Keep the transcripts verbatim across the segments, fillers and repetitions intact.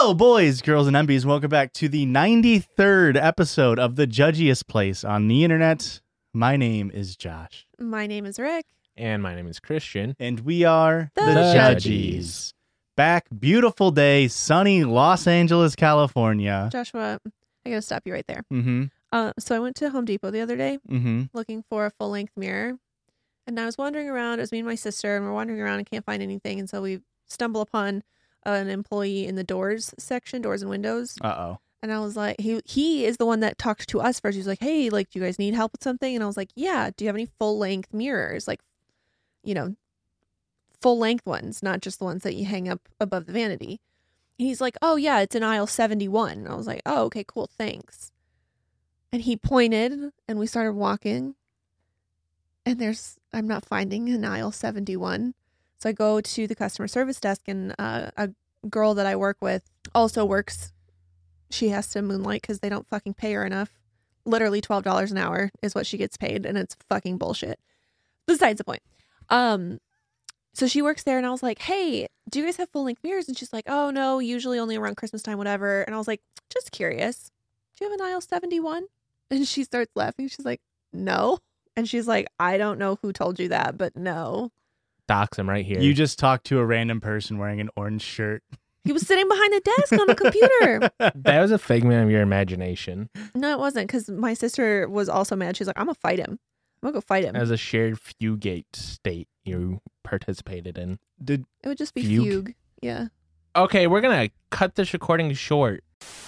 Hello, boys, girls, and M Bs. Welcome back to the ninety-third episode of The Judgiest Place on the Internet. My name is Josh. My name is Rick. And my name is Christian. And we are The, the, the Judgies. Judgies. Back, beautiful day, sunny Los Angeles, California. Joshua, I gotta stop you right there. Mm-hmm. Uh, so I went to Home Depot the other day Mm-hmm. looking for a full-length mirror. And I was wandering around. It was me and my sister, and we're wandering around and can't find anything. And so we stumble upon an employee in the doors section, doors and windows. Uh-oh. And I was like, he he is the one that talked to us first. He's like, hey, like, do you guys need help with something? And I was like, yeah. Do you have any full-length mirrors? Like, you know, full-length ones, not just the ones that you hang up above the vanity. And he's like, oh, yeah, it's in aisle seventy-one. And I was like, oh, okay, cool, thanks. And he pointed, and we started walking. And there's, I'm not finding an aisle seventy-one. So I go to the customer service desk, and uh, a girl that I work with also works. She has to moonlight because they don't fucking pay her enough. Literally twelve dollars an hour is what she gets paid, and it's fucking bullshit. Besides the point. Um, so she works there, and I was like, hey, do you guys have full-length mirrors? And she's like, oh, no, usually only around Christmas time, whatever. And I was like, just curious. Do you have an aisle seventy-one? And she starts laughing. She's like, no. And she's like, I don't know who told you that, but no. Docs him right here. You just talked to a random person wearing an orange shirt. He was sitting behind the desk on the computer. That was a figment of your imagination. No, it wasn't, because my sister was also mad. She's like, I'm going to fight him. I'm going to go fight him. That was a shared fugate state you participated in. Did It would just be Fugue? fugue. Yeah. Okay, we're going to cut this recording short.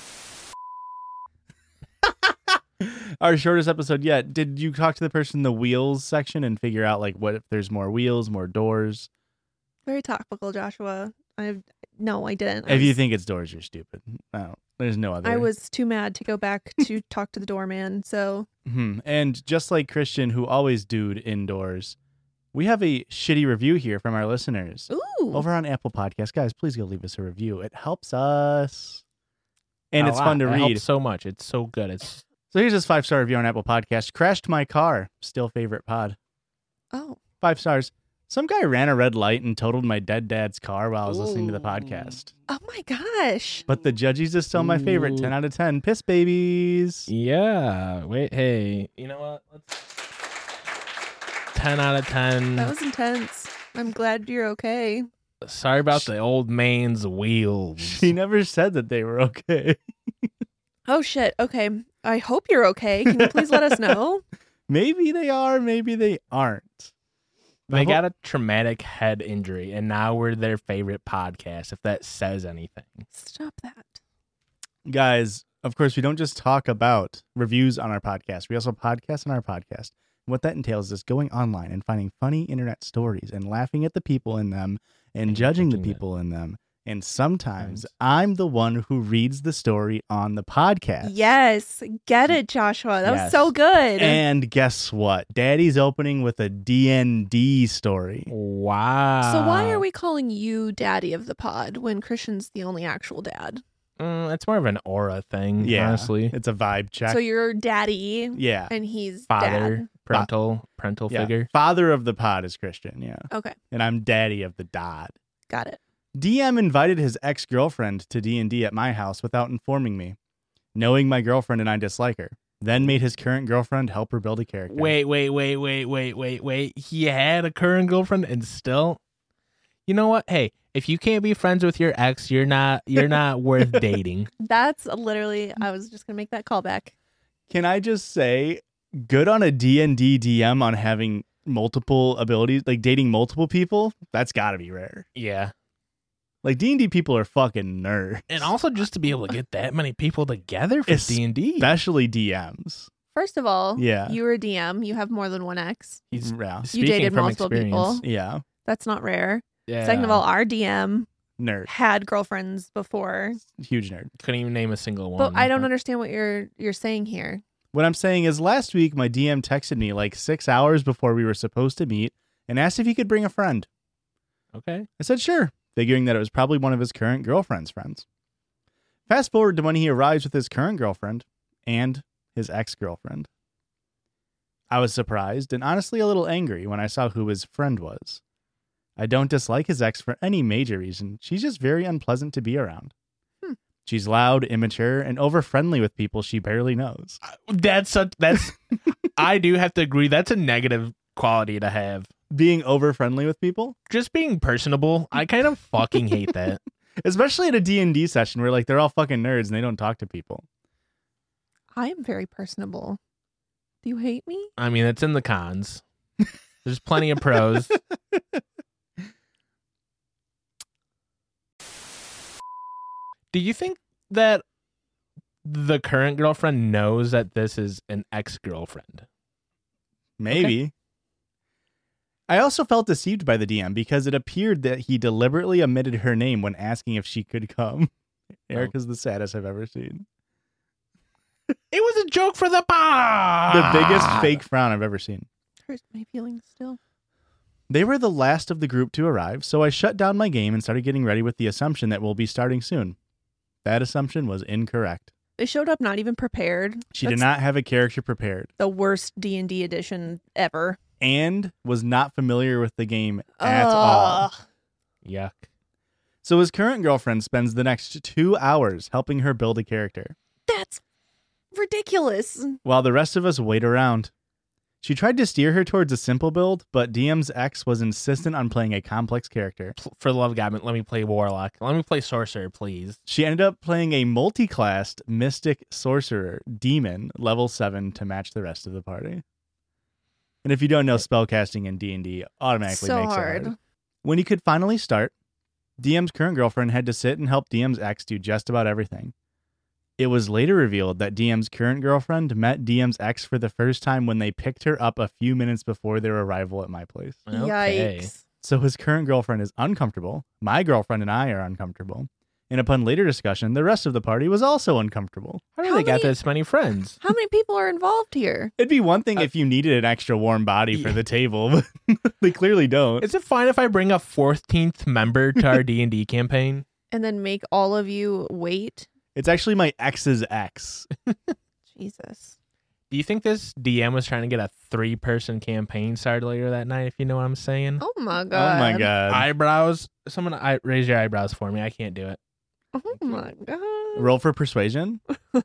our shortest episode yet, did you talk to the person in the wheels section and figure out, like, what if there's more wheels, more doors? Very topical, Joshua. I No, I didn't. I If you was- think it's doors, you're stupid. No, there's no other. I was too mad to go back to talk to the doorman, so Hmm. And just like Christian, who always dude indoors, we have a shitty review here from our listeners ooh. over on Apple Podcasts. Guys, please go leave us a review. It helps us. And A it's lot. fun to It read. helps so much. It's so good. It's So here's this five-star review on Apple Podcasts. Crashed my car. Still favorite pod. Oh. Five stars. Some guy ran a red light and totaled my dead dad's car while I was listening to the Ooh. podcast. Oh my gosh. But the Judgies is still my favorite. Ooh. ten out of ten. Piss babies. yeah. Wait, hey, you know what? Let's ten out of ten. That was intense. I'm glad you're okay. Sorry about the old man's wheels. She never said that they were okay. Oh shit. Okay. I hope you're okay. Can you please let us know? Maybe they are, maybe they aren't. They got a traumatic head injury, and now we're their favorite podcast, if that says anything. Stop that. Guys, of course, we don't just talk about reviews on our podcast. We also podcast on our podcast. What that entails is going online and finding funny internet stories and laughing at the people in them and And judging the judging it. people in them. And sometimes Nice. I'm the one who reads the story on the podcast. Yes. Get it, Joshua. That Yes. was so good. And guess what? Daddy's opening with a D and D story. Wow. So why are we calling you daddy of the pod when Christian's the only actual dad? Mm, it's more of an aura thing, Yeah. honestly. It's a vibe check. So you're daddy yeah. and he's Father, dad. parental, parental yeah. figure. Father of the pod is Christian, yeah. Okay. And I'm daddy of the dad. Got it. D M invited his ex-girlfriend to D and D at my house without informing me, knowing my girlfriend and I dislike her, then made his current girlfriend help her build a character. Wait, wait, wait, wait, wait, wait, wait. He had a current girlfriend and still. You know what? Hey, if you can't be friends with your ex, you're not you're not worth dating. That's literally, I was just going to make that callback. Can I just say, good on a D and D D M on having multiple abilities, like dating multiple people? That's got to be rare. Yeah. Like, D and D people are fucking nerds. And also just to be able to get that many people together for Es- D and D. Especially D Ms. First of all, Yeah. you were a D M. You have more than one ex. He's Yeah. You speaking dated from multiple experience. people. Yeah. That's not rare. Yeah. Second of all, our D M Nerd. had girlfriends before. Huge nerd. couldn't even name a single one. But I don't understand what you're you're saying here. What I'm saying is last week, my D M texted me like six hours before we were supposed to meet and asked if he could bring a friend. Okay. I said, sure, figuring that it was probably one of his current girlfriend's friends. Fast forward to when he arrives with his current girlfriend and his ex-girlfriend. I was surprised and honestly a little angry when I saw who his friend was. I don't dislike his ex for any major reason. She's just very unpleasant to be around. Hmm. She's loud, immature, and over-friendly with people she barely knows. That's such, that's, I do have to agree. That's a negative quality to have. Being over-friendly with people? Just being personable. I kind of fucking hate that. Especially at a D and D session where like they're all fucking nerds and they don't talk to people. I am very personable. Do you hate me? I mean, it's in the cons. There's plenty of pros. Do you think that the current girlfriend knows that this is an ex-girlfriend? Maybe. Okay. I also felt deceived by the D M because it appeared that he deliberately omitted her name when asking if she could come. Erica's oh. the saddest I've ever seen. It was a joke for the pod. The biggest fake frown I've ever seen. Hurts my feelings still. They were the last of the group to arrive, so I shut down my game and started getting ready with the assumption that we'll be starting soon. That assumption was incorrect. They showed up not even prepared. She That's did not have a character prepared. The worst D and D edition ever. And was not familiar with the game at Ugh. all. Yuck. So his current girlfriend spends the next two hours helping her build a character. That's ridiculous. While the rest of us wait around. She tried to steer her towards a simple build, but D M's ex was insistent on playing a complex character. For the love of God, let me play Warlock. Let me play Sorcerer, please. She ended up playing a multi-classed Mystic Sorcerer Demon, level seven, to match the rest of the party. And if you don't know, spellcasting in D and D automatically so makes hard. it hard. When he could finally start, D M's current girlfriend had to sit and help D M's ex do just about everything. It was later revealed that D M's current girlfriend met D M's ex for the first time when they picked her up a few minutes before their arrival at my place. Okay. Yikes. So his current girlfriend is uncomfortable. My girlfriend and I are uncomfortable. And upon later discussion, the rest of the party was also uncomfortable. How do How they got many- this many friends? How many people are involved here? It'd be one thing Uh, if you needed an extra warm body for yeah. the table, but they clearly don't. Is it fine if I bring a fourteenth member to our D and D campaign? And then make all of you wait? It's actually my ex's ex. Jesus. Do you think this D M was trying to get a three-person campaign started later that night, if you know what I'm saying? Oh my god. Oh my god. Eyebrows. Someone I, raise your eyebrows for me. I can't do it. Oh my god. Roll for persuasion.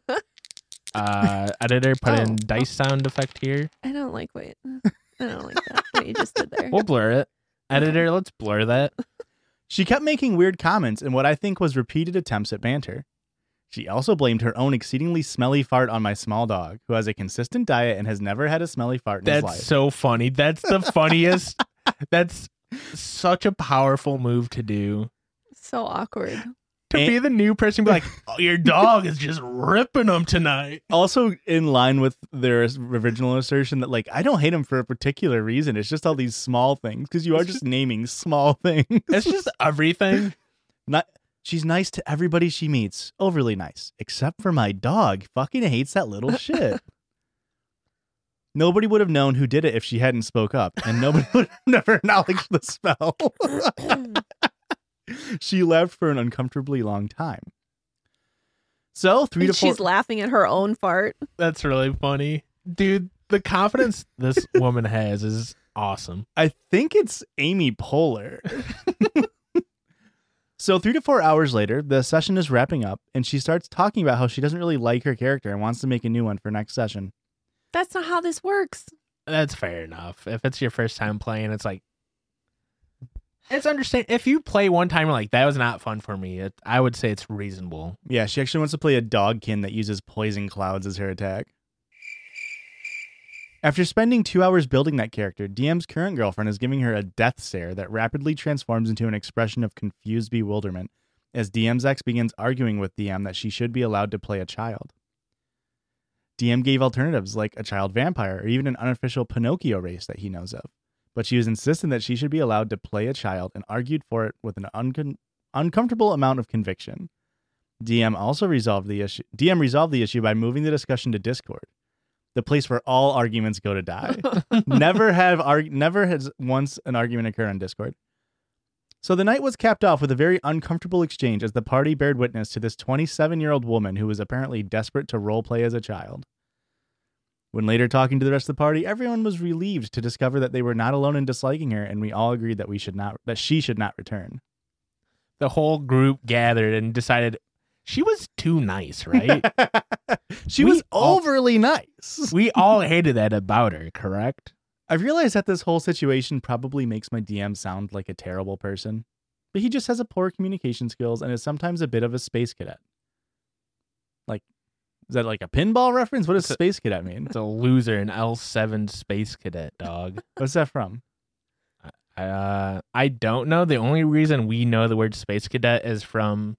Uh, editor, put Oh. in dice sound effect here. I don't like wait. I don't like that. What you just did there. We'll blur it. Editor, let's blur that. She kept making weird comments and what I think was repeated attempts at banter. She also blamed her own exceedingly smelly fart on my small dog, who has a consistent diet and has never had a smelly fart in That's his life. so funny. That's the funniest. That's such a powerful move to do. So awkward. To And- be the new person, be like, oh, your dog is just ripping them tonight. Also in line with their original assertion that, like, I don't hate him for a particular reason. It's just all these small things, because you are It's just naming small things. It's just everything. Not. She's nice to everybody she meets. Overly nice. Except for my dog. Fucking hates that little shit. Nobody would have known who did it if she hadn't spoke up. And nobody would have never acknowledged the spell. She laughed for an uncomfortably long time. So, three And to four... she's laughing at her own fart. That's really funny. Dude, the confidence this woman has is awesome. I think it's Amy Poehler. So three to four hours later, the session is wrapping up, and she starts talking about how she doesn't really like her character and wants to make a new one for next session. That's not how this works. That's fair enough. If it's your first time playing, it's like, it's understand. If you play one time, you're like, that was not fun for me. It, I would say it's reasonable. Yeah, she actually wants to play a dogkin that uses poison clouds as her attack. After spending two hours building that character, D M's current girlfriend is giving her a death stare that rapidly transforms into an expression of confused bewilderment as D M's ex begins arguing with D M that she should be allowed to play a child. D M gave alternatives like a child vampire or even an unofficial Pinocchio race that he knows of, but she was insistent that she should be allowed to play a child and argued for it with an uncon- uncomfortable amount of conviction. D M also resolved the issue. D M resolved the issue by moving the discussion to Discord, the place where all arguments go to die. never have arg- never has once an argument occur on Discord. So the night was capped off with a very uncomfortable exchange as the party bared witness to this twenty-seven-year-old woman who was apparently desperate to roleplay as a child. When later talking to the rest of the party, everyone was relieved to discover that they were not alone in disliking her, and we all agreed that we should not that she should not return. The whole group gathered and decided, She was too nice, right? She We was all- overly nice. We all hated that about her, correct? I've realized that this whole situation probably makes my D M sound like a terrible person, but he just has a poor communication skills and is sometimes a bit of a space cadet. Like, is that like a pinball reference? What does It's a- space cadet mean? It's a loser, an L seven space cadet dog. What's that from? Uh, I don't know. The only reason we know the word space cadet is from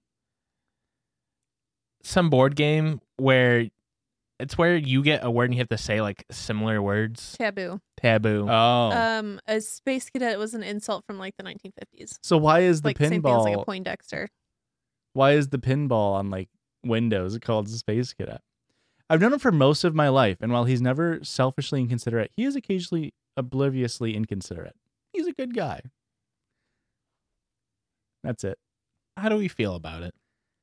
some board game where it's where you get a word and you have to say like similar words. Taboo. Taboo. Oh, Um, a space cadet was an insult from like the nineteen fifties. so why is the Like same thing as like a pinball? Poindexter. Why is the pinball on like Windows called space cadet? I've known him for most of my life, and while he's never selfishly inconsiderate, he is occasionally obliviously inconsiderate. He's a good guy. That's it. How do we feel about it?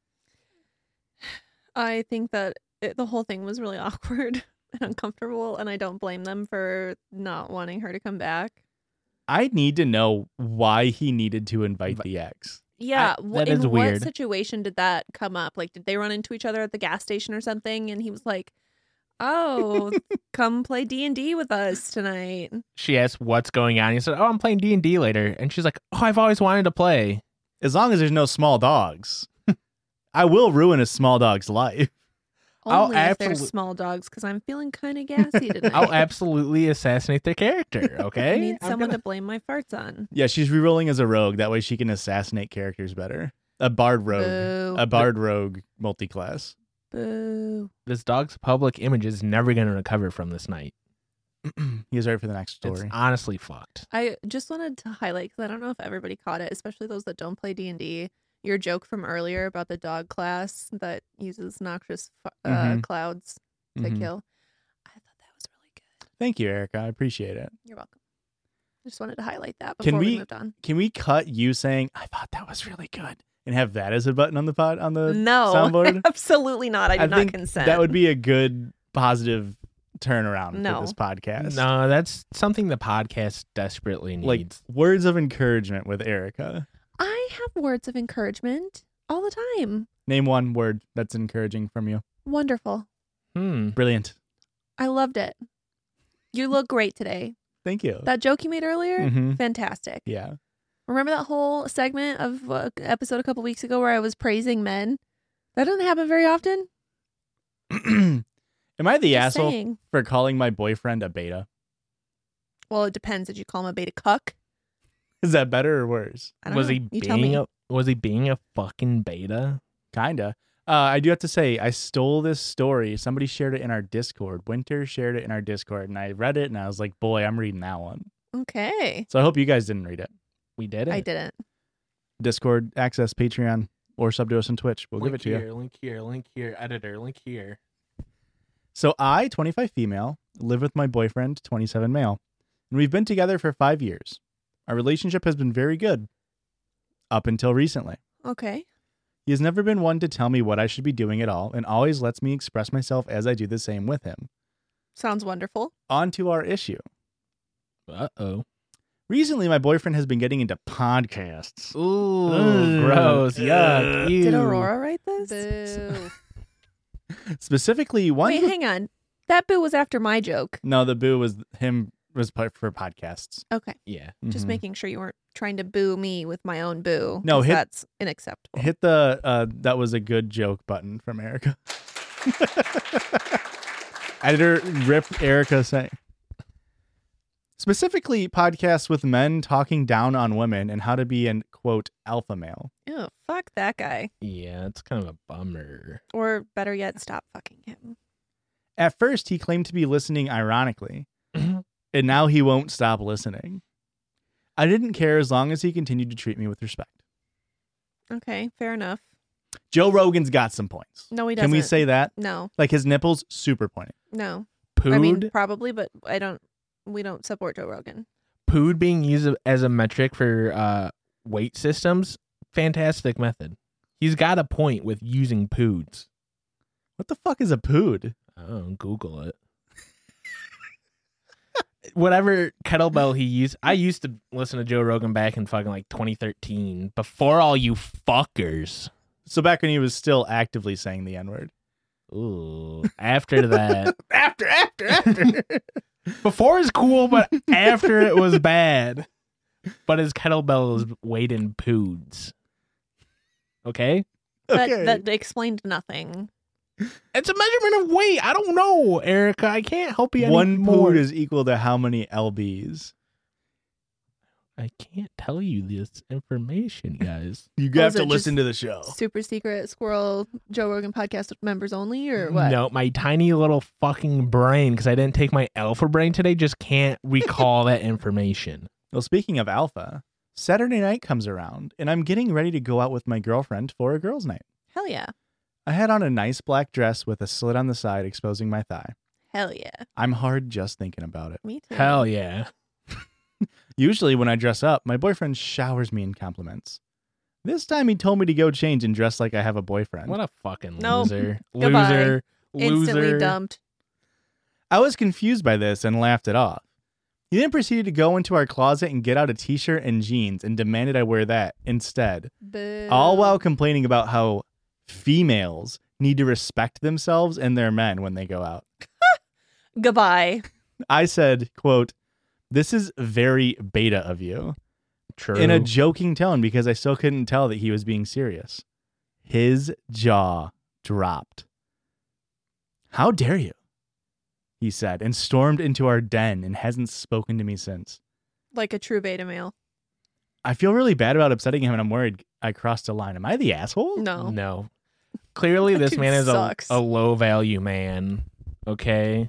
I think that it, the whole thing was really awkward and uncomfortable, and I don't blame them for not wanting her to come back. I need to know why he needed to invite But- the ex. Yeah, I- wh- that in is what weird. situation did that come up? Like, did they run into each other at the gas station or something? And he was like, "Oh, come play D and D with us tonight." She asked what's going on. He said, "Oh, I'm playing D and D later," and she's like, "Oh, I've always wanted to play." As long as there's no small dogs, I will ruin a small dog's life. I'll Only if they're absolute- small dogs, because I'm feeling kind of gassy tonight. I'll absolutely assassinate the character. Okay, I need I'm someone gonna- to blame my farts on. Yeah, she's rerolling as a rogue. That way she can assassinate characters better. A bard rogue. Boo. A bard rogue multi-class. Boo. This dog's public image is never going to recover from this night. He's ready for the next It's story. honestly fucked. I just wanted to highlight, because I don't know if everybody caught it, especially those that don't play D and D. Your joke from earlier about the dog class that uses noxious fu- uh, Mhm. clouds to Mhm. kill. I thought that was really good. Thank you, Erica. I appreciate it. You're welcome. Just wanted to highlight that Can before we, we- moved on. Can we cut you saying, I thought that was really good, and have that as a button on the pod on the No, soundboard? absolutely not. I did not think consent. that would be a good positive turnaround No. for this podcast. No, that's something the podcast desperately Like needs. words of encouragement with Erica. I have words of encouragement all the time. Name one word that's encouraging from you. Wonderful. Hmm. Brilliant. I loved it. You look great today. Thank you. That joke you made earlier, Mhm. fantastic. Yeah. Remember that whole segment of uh, episode a couple weeks ago where I was praising men? That doesn't happen very often. Am I the Just asshole saying. for calling my boyfriend a beta? Well, it depends. Did you call him a beta cuck? Is that better or worse? I don't Was know. he You tell being me. a was he being a fucking beta? Kinda. Uh, I do have to say, I stole this story. Somebody shared it in our Discord. Winter shared it in our Discord, and I read it, and I was like, boy, I'm reading that one. Okay. So I hope you guys didn't read it. We did it. I didn't. Discord, access, Patreon, or sub to us on Twitch. We'll give link it to you. here, Link here, link here, editor, link here. So I, twenty-five female, live with my boyfriend, twenty-seven male, and we've been together for five years. Our relationship has been very good up until recently. Okay. He has never been one to tell me what I should be doing at all and always lets me express myself as I do the same with him. Sounds wonderful. On to our issue. Uh oh. Recently, my boyfriend has been getting into podcasts. Ooh, Ugh. gross. Ugh. Yuck. Did ew. Aurora write this? Boo. Specifically, one. Wait, hang on. That boo was after my joke. No, the boo was him was part for podcasts. Okay. Yeah. Just Mhm. making sure you weren't trying to boo me with my own boo. No, 'cause hit- that's unacceptable. Hit the uh, that was a good joke button from Erica. Editor rip Erica saying. Specifically, podcasts with men talking down on women and how to be an quote alpha male. Ew, fuck that guy. Yeah, it's kind of a bummer. Or better yet, stop fucking him. At first, he claimed to be listening ironically, and now he won't stop listening. I didn't care as long as he continued to treat me with respect. Okay, fair enough. Joe Rogan's got some points. No, he doesn't. Can we say that? No, Like his nipples, super pointy. no. Pood, I mean, probably, but I don't. We don't support Joe Rogan. pood being used as a metric for uh, weight systems, fantastic method. He's got a point with using poods. What the fuck is a pood? Oh, Google it. Whatever kettlebell he used, I used to listen to Joe Rogan back in fucking like twenty thirteen, before all you fuckers. So back when he was still actively saying the N-word. Ooh. After that. after, after, after. Before is cool, but after it was bad. But his kettlebells weighed in poods. Okay? That, Okay. that explained nothing. It's a measurement of weight. I don't know, Erica. I can't help you One anymore. pood is equal to how many lbs? I can't tell you this information, guys. You Oh, have is to it listen just to the show. Super secret squirrel Joe Rogan podcast members only, or what? No, my tiny little fucking brain, because I didn't take my alpha brain today, just can't recall that information. Well, speaking of alpha, Saturday night comes around, and I'm getting ready to go out with my girlfriend for a girls' night. Hell yeah. I had on a nice black dress with a slit on the side exposing my thigh. Hell yeah. I'm hard just thinking about it. Me too. Hell yeah. Usually when I dress up, my boyfriend showers me in compliments. This time he told me to go change and dress like I have a boyfriend. What a fucking Nope. loser. Goodbye. Loser. Instantly Loser. dumped. I was confused by this and laughed it off. He then proceeded to go into our closet and get out a t-shirt and jeans and demanded I wear that instead. Boo. All while complaining about how females need to respect themselves and their men when they go out. Goodbye. I said, quote, "This is very beta of you," True. in a joking tone because I still couldn't tell that he was being serious. His jaw dropped. "How dare you?" he said, and stormed into our den and hasn't spoken to me since. Like a true beta male. I feel really bad about upsetting him, and I'm worried I crossed a line. Am I the asshole? No. No. Clearly, That this dude man is a, sucks. a low value man. Okay.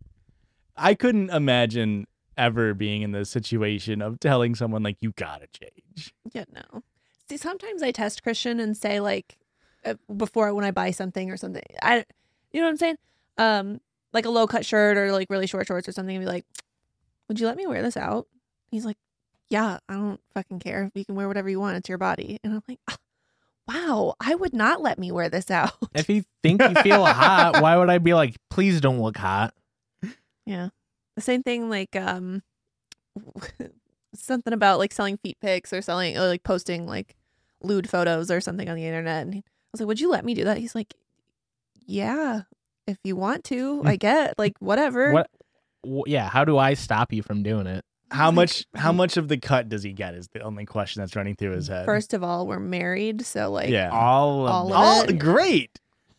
I couldn't imagine ever being in the situation of telling someone, like, you gotta change. Yeah, no. See, sometimes I test Christian and say, like, uh, before when I buy something or something, I, you know what I'm saying? Um, like a low cut shirt or like really short shorts or something, and be like, would you let me wear this out? He's like, yeah, I don't fucking care. You can wear whatever you want. It's your body. And I'm like, ah, wow, I would not let me wear this out. If you think you feel hot, why would I be like, please don't look hot? Yeah. The same thing, like, um, something about like selling feet pics or selling, or like posting like lewd photos or something on the internet. And he, I was like, would you let me do that? He's like, yeah, if you want to, I get, like, whatever. What? w- Yeah. How do I stop you from doing it? How Like, much how much of the cut does he get is the only question that's running through his head. First of all, we're married, so like, yeah. All of All it. of Oh, it. great.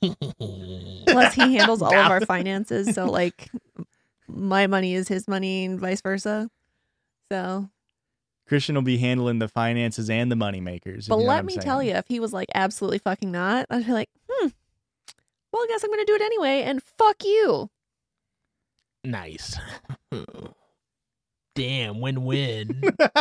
plus he handles all of our finances, so like my money is his money and vice versa. So, Christian will be handling the finances and the money makers. if but you know what let I'm me saying. tell you, if he was like absolutely fucking not, I'd be like, hmm, well, I guess I'm gonna do it anyway, and fuck you. Nice. Damn, win-win.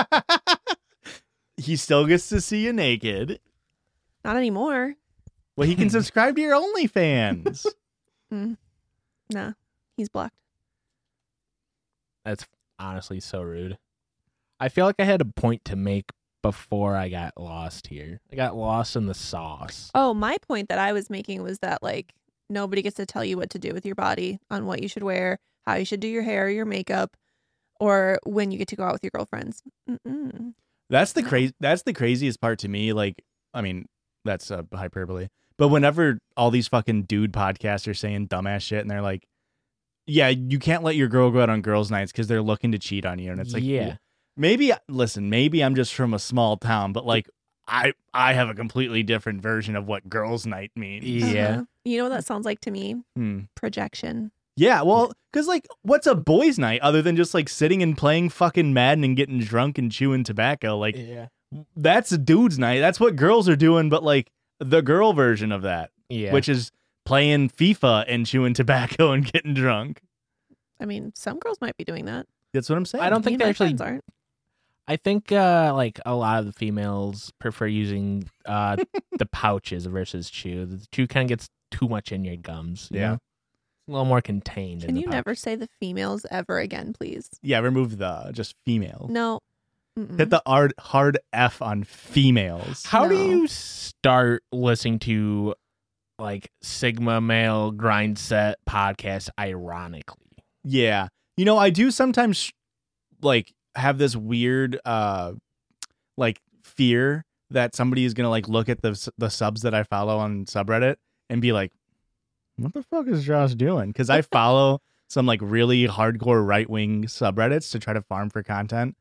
He still gets to see you naked. Not anymore. Well, he can subscribe to your OnlyFans. Mm. Nah, he's blocked. That's honestly so rude. I feel like I had a point to make before I got lost here. I got lost in the sauce. Oh, my point that I was making was that like nobody gets to tell you what to do with your body, on what you should wear, how you should do your hair, your makeup, or when you get to go out with your girlfriends. Mm-mm. That's the crazy. That's the craziest part to me. Like, I mean, that's a hyperbole. But whenever all these fucking dude podcasts are saying dumbass shit, and they're like, "Yeah, you can't let your girl go out on girls' nights because they're looking to cheat on you," and it's like, Yeah. maybe listen, maybe I'm just from a small town, but like, I I have a completely different version of what girls' night means. Yeah. Uh-huh. You know what that sounds like to me? Hmm. Projection. Yeah, well, because, like, what's a boys' night other than just, like, sitting and playing fucking Madden and getting drunk and chewing tobacco? Like, Yeah. that's a dude's night. That's what girls are doing, but, like, the girl version of that, Yeah. which is playing FIFA and chewing tobacco and getting drunk. I mean, some girls might be doing that. That's what I'm saying. I don't Me think and they my actually. friends aren't. I think uh, like a lot of the females prefer using uh, the pouches versus chew. The chew kind of gets too much in your gums. you Yeah. know? It's a little more contained. in Can the you pouch. never say the females ever again, please? Yeah, remove the just female. No. Mm-mm. Hit the hard, hard F on females. How do No. you start listening to like Sigma Male Grind Set podcast? Ironically, Yeah. You know, I do sometimes, like, have this weird, uh, like, fear that somebody is gonna like look at the the subs that I follow on subreddit and be like, "What the fuck is Josh doing?" Because I follow some like really hardcore right wing subreddits to try to farm for content.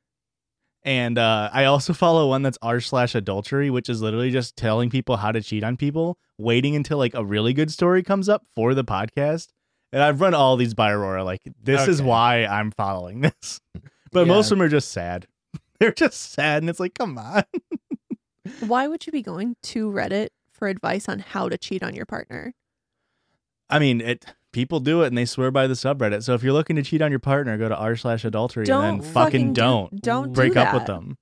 And uh, I also follow one that's r slash adultery, which is literally just telling people how to cheat on people, waiting until like a really good story comes up for the podcast. And I've run all these by Aurora. Like, this is Okay. why I'm following this. But Yeah. most of them are just sad. They're just sad. And it's like, come on. Why would you be going to Reddit for advice on how to cheat on your partner? I mean, it. People do it and they swear by the subreddit. So if you're looking to cheat on your partner, go to r slash adultery and Don't then fucking fucking do- don't. don't break do up with that. them.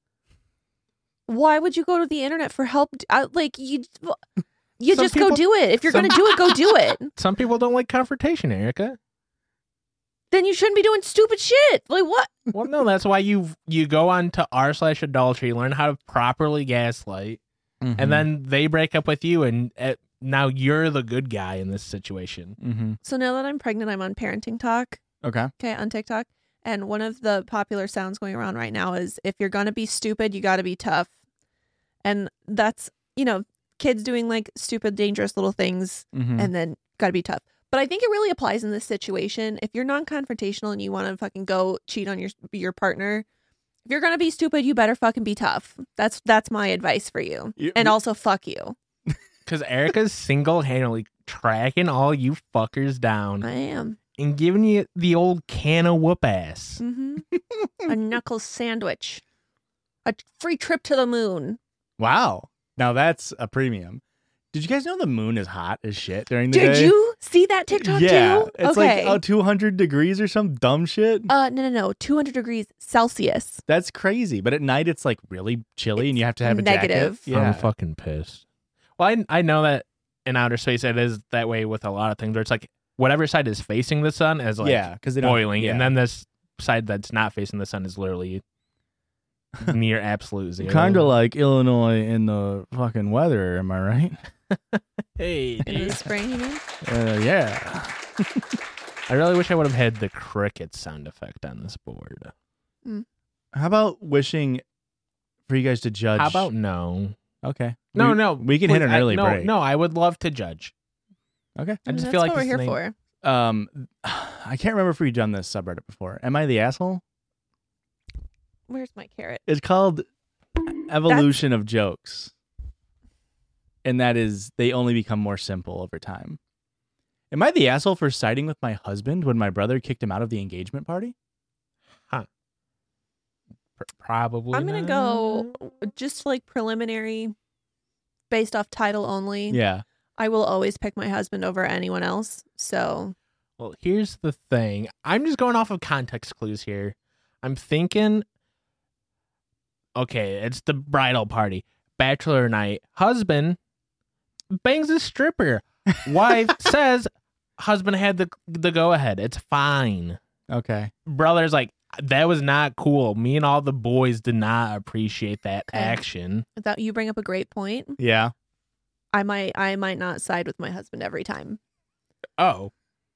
Why would you go to the internet for help? I, like you, you Some just people- go do it. If you're some- gonna do it, go do it. Some people don't like confrontation, Erica. Then you shouldn't be doing stupid shit. Like what? Well, no, that's why you you go on to r slash adultery, learn how to properly gaslight, Mm-hmm. and then they break up with you, and uh, now you're the good guy in this situation. Mm-hmm. So now that I'm pregnant, I'm on Parenting Talk. Okay. Okay, on TikTok. And one of the popular sounds going around right now is if you're going to be stupid, you got to be tough. And that's, you know, kids doing like stupid, dangerous little things Mm-hmm. and then got to be tough. But I think it really applies in this situation. If you're non-confrontational and you want to fucking go cheat on your your partner, if you're going to be stupid, you better fucking be tough. That's that's my advice for you. You- And also fuck you. Because Erica's single-handedly tracking all you fuckers down I am. and giving you the old can of whoop ass. hmm A knuckle sandwich. A free trip to the moon. Wow. Now that's a premium. Did you guys know the moon is hot as shit during the Did day? you see that TikTok yeah, too? it's okay. like oh, two hundred degrees or some dumb shit. uh, no, no, no. two hundred degrees Celsius. That's crazy. But at night it's like really chilly and you have to have a negative. jacket. I'm Yeah. fucking pissed. Well, I, I know that in outer space it is that way with a lot of things where it's like whatever side is facing the sun is like yeah, because they don't boiling, yeah. and then this side that's not facing the sun is literally near absolute zero. kind of like Illinois in the fucking weather. Am I right? Hey, In the dude. spring, you mean? Uh, yeah. I really wish I would have had the cricket sound effect on this board. How about wishing for you guys to judge? How about no? Okay. No, we, no. We can hit Please, an I- early no, break. No, I would love to judge. Okay. I just That's feel like what we're this here thing- for. Um, I can't remember if we've done this subreddit before. Am I the asshole? Where's my carrot? It's called Evolution of Jokes. And that is, they only become more simple over time. Am I the asshole for siding with my husband when my brother kicked him out of the engagement party? Pr- Probably. I'm gonna not. go just like preliminary, based off title only. Yeah. I will always pick my husband over anyone else. So Well, here's the thing. I'm just going off of context clues here. I'm thinking, okay, it's the bridal party, bachelor night. Husband bangs a stripper. Wife says husband had the the go ahead. It's fine. Okay. Brother's like, that was not cool. Me and all the boys did not appreciate that Okay. action. that you bring up a great point. Yeah. I might I might not side with my husband every time. Oh,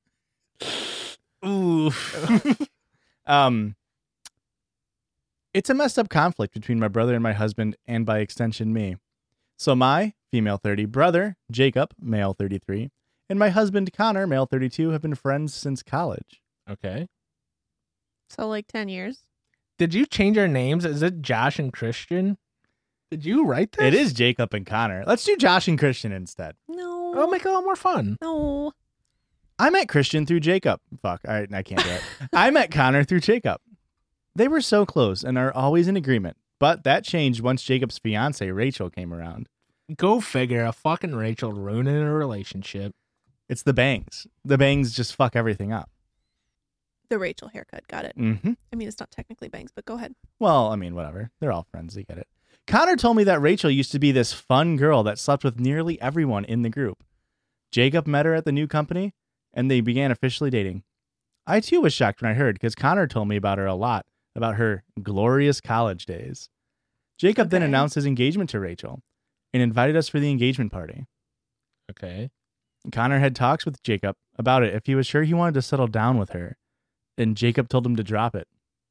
Ooh. um, it's a messed up conflict between my brother and my husband, and by extension, me. So my female thirty brother, Jacob, male thirty-three, and my husband, Connor, male thirty-two, have been friends since college. okay. So like ten years. Did you change our names? Is it Josh and Christian? Did you write this? It is Jacob and Connor. Let's do Josh and Christian instead. No. It'll make it a lot more fun. no. I met Christian through Jacob. Fuck, I, I can't do it. I met Connor through Jacob. They were so close and are always in agreement, but that changed once Jacob's fiance, Rachel, came around. Go figure. A fucking Rachel ruining a relationship. It's the bangs. The bangs just fuck everything up. The Rachel haircut. Got it. Mm-hmm. I mean, it's not technically bangs, but go ahead. Well, I mean, whatever. They're all friends. They get it. Connor told me that Rachel used to be this fun girl that slept with nearly everyone in the group. Jacob met her at the new company, and they began officially dating. I, too, was shocked when I heard, because Connor told me about her a lot, about her glorious college days. Jacob then Okay. announced his engagement to Rachel and invited us for the engagement party. Okay. Connor had talks with Jacob about it if he was sure he wanted to settle down with her, and Jacob told him to drop it.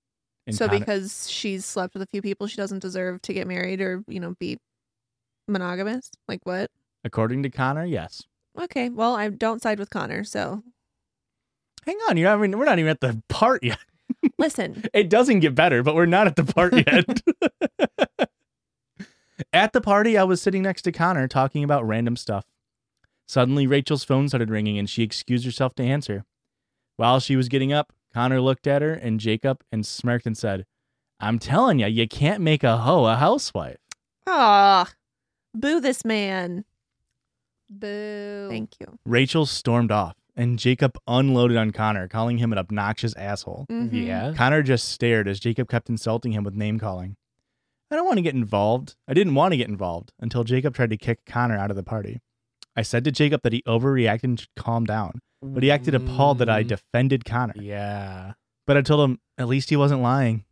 And So Connor- because she's slept with a few people, she doesn't deserve to get married or, you know, be monogamous? Like what? according to Connor, yes. Okay, well, I don't side with Connor, so Hang on, you're, I mean, we're not even at the part yet. listen. It doesn't get better, but we're not at the part yet. At the party, I was sitting next to Connor talking about random stuff. Suddenly, Rachel's phone started ringing and she excused herself to answer. While she was getting up, Connor looked at her and Jacob and smirked and said, I'm telling you, you can't make a hoe a housewife. Ah, boo this man. Boo. Thank you. Rachel stormed off and Jacob unloaded on Connor, calling him an obnoxious asshole. Mhm. Yeah. Connor just stared as Jacob kept insulting him with name calling. I don't want to get involved. I didn't want to get involved until Jacob tried to kick Connor out of the party. I said to Jacob that he overreacted and should calm down, but he acted appalled that I Mm, defended Connor. Yeah. But I told him at least he wasn't lying.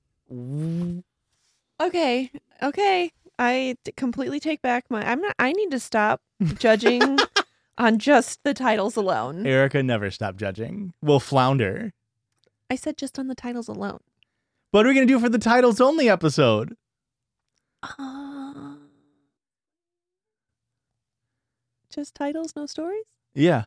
Okay, okay. I d- completely take back my. I'm not. I need to stop judging on just the titles alone. Erica never stopped judging. We'll flounder. I said just on the titles alone. What are we going to do for the titles only episode? Uh, just titles, no stories. Yeah.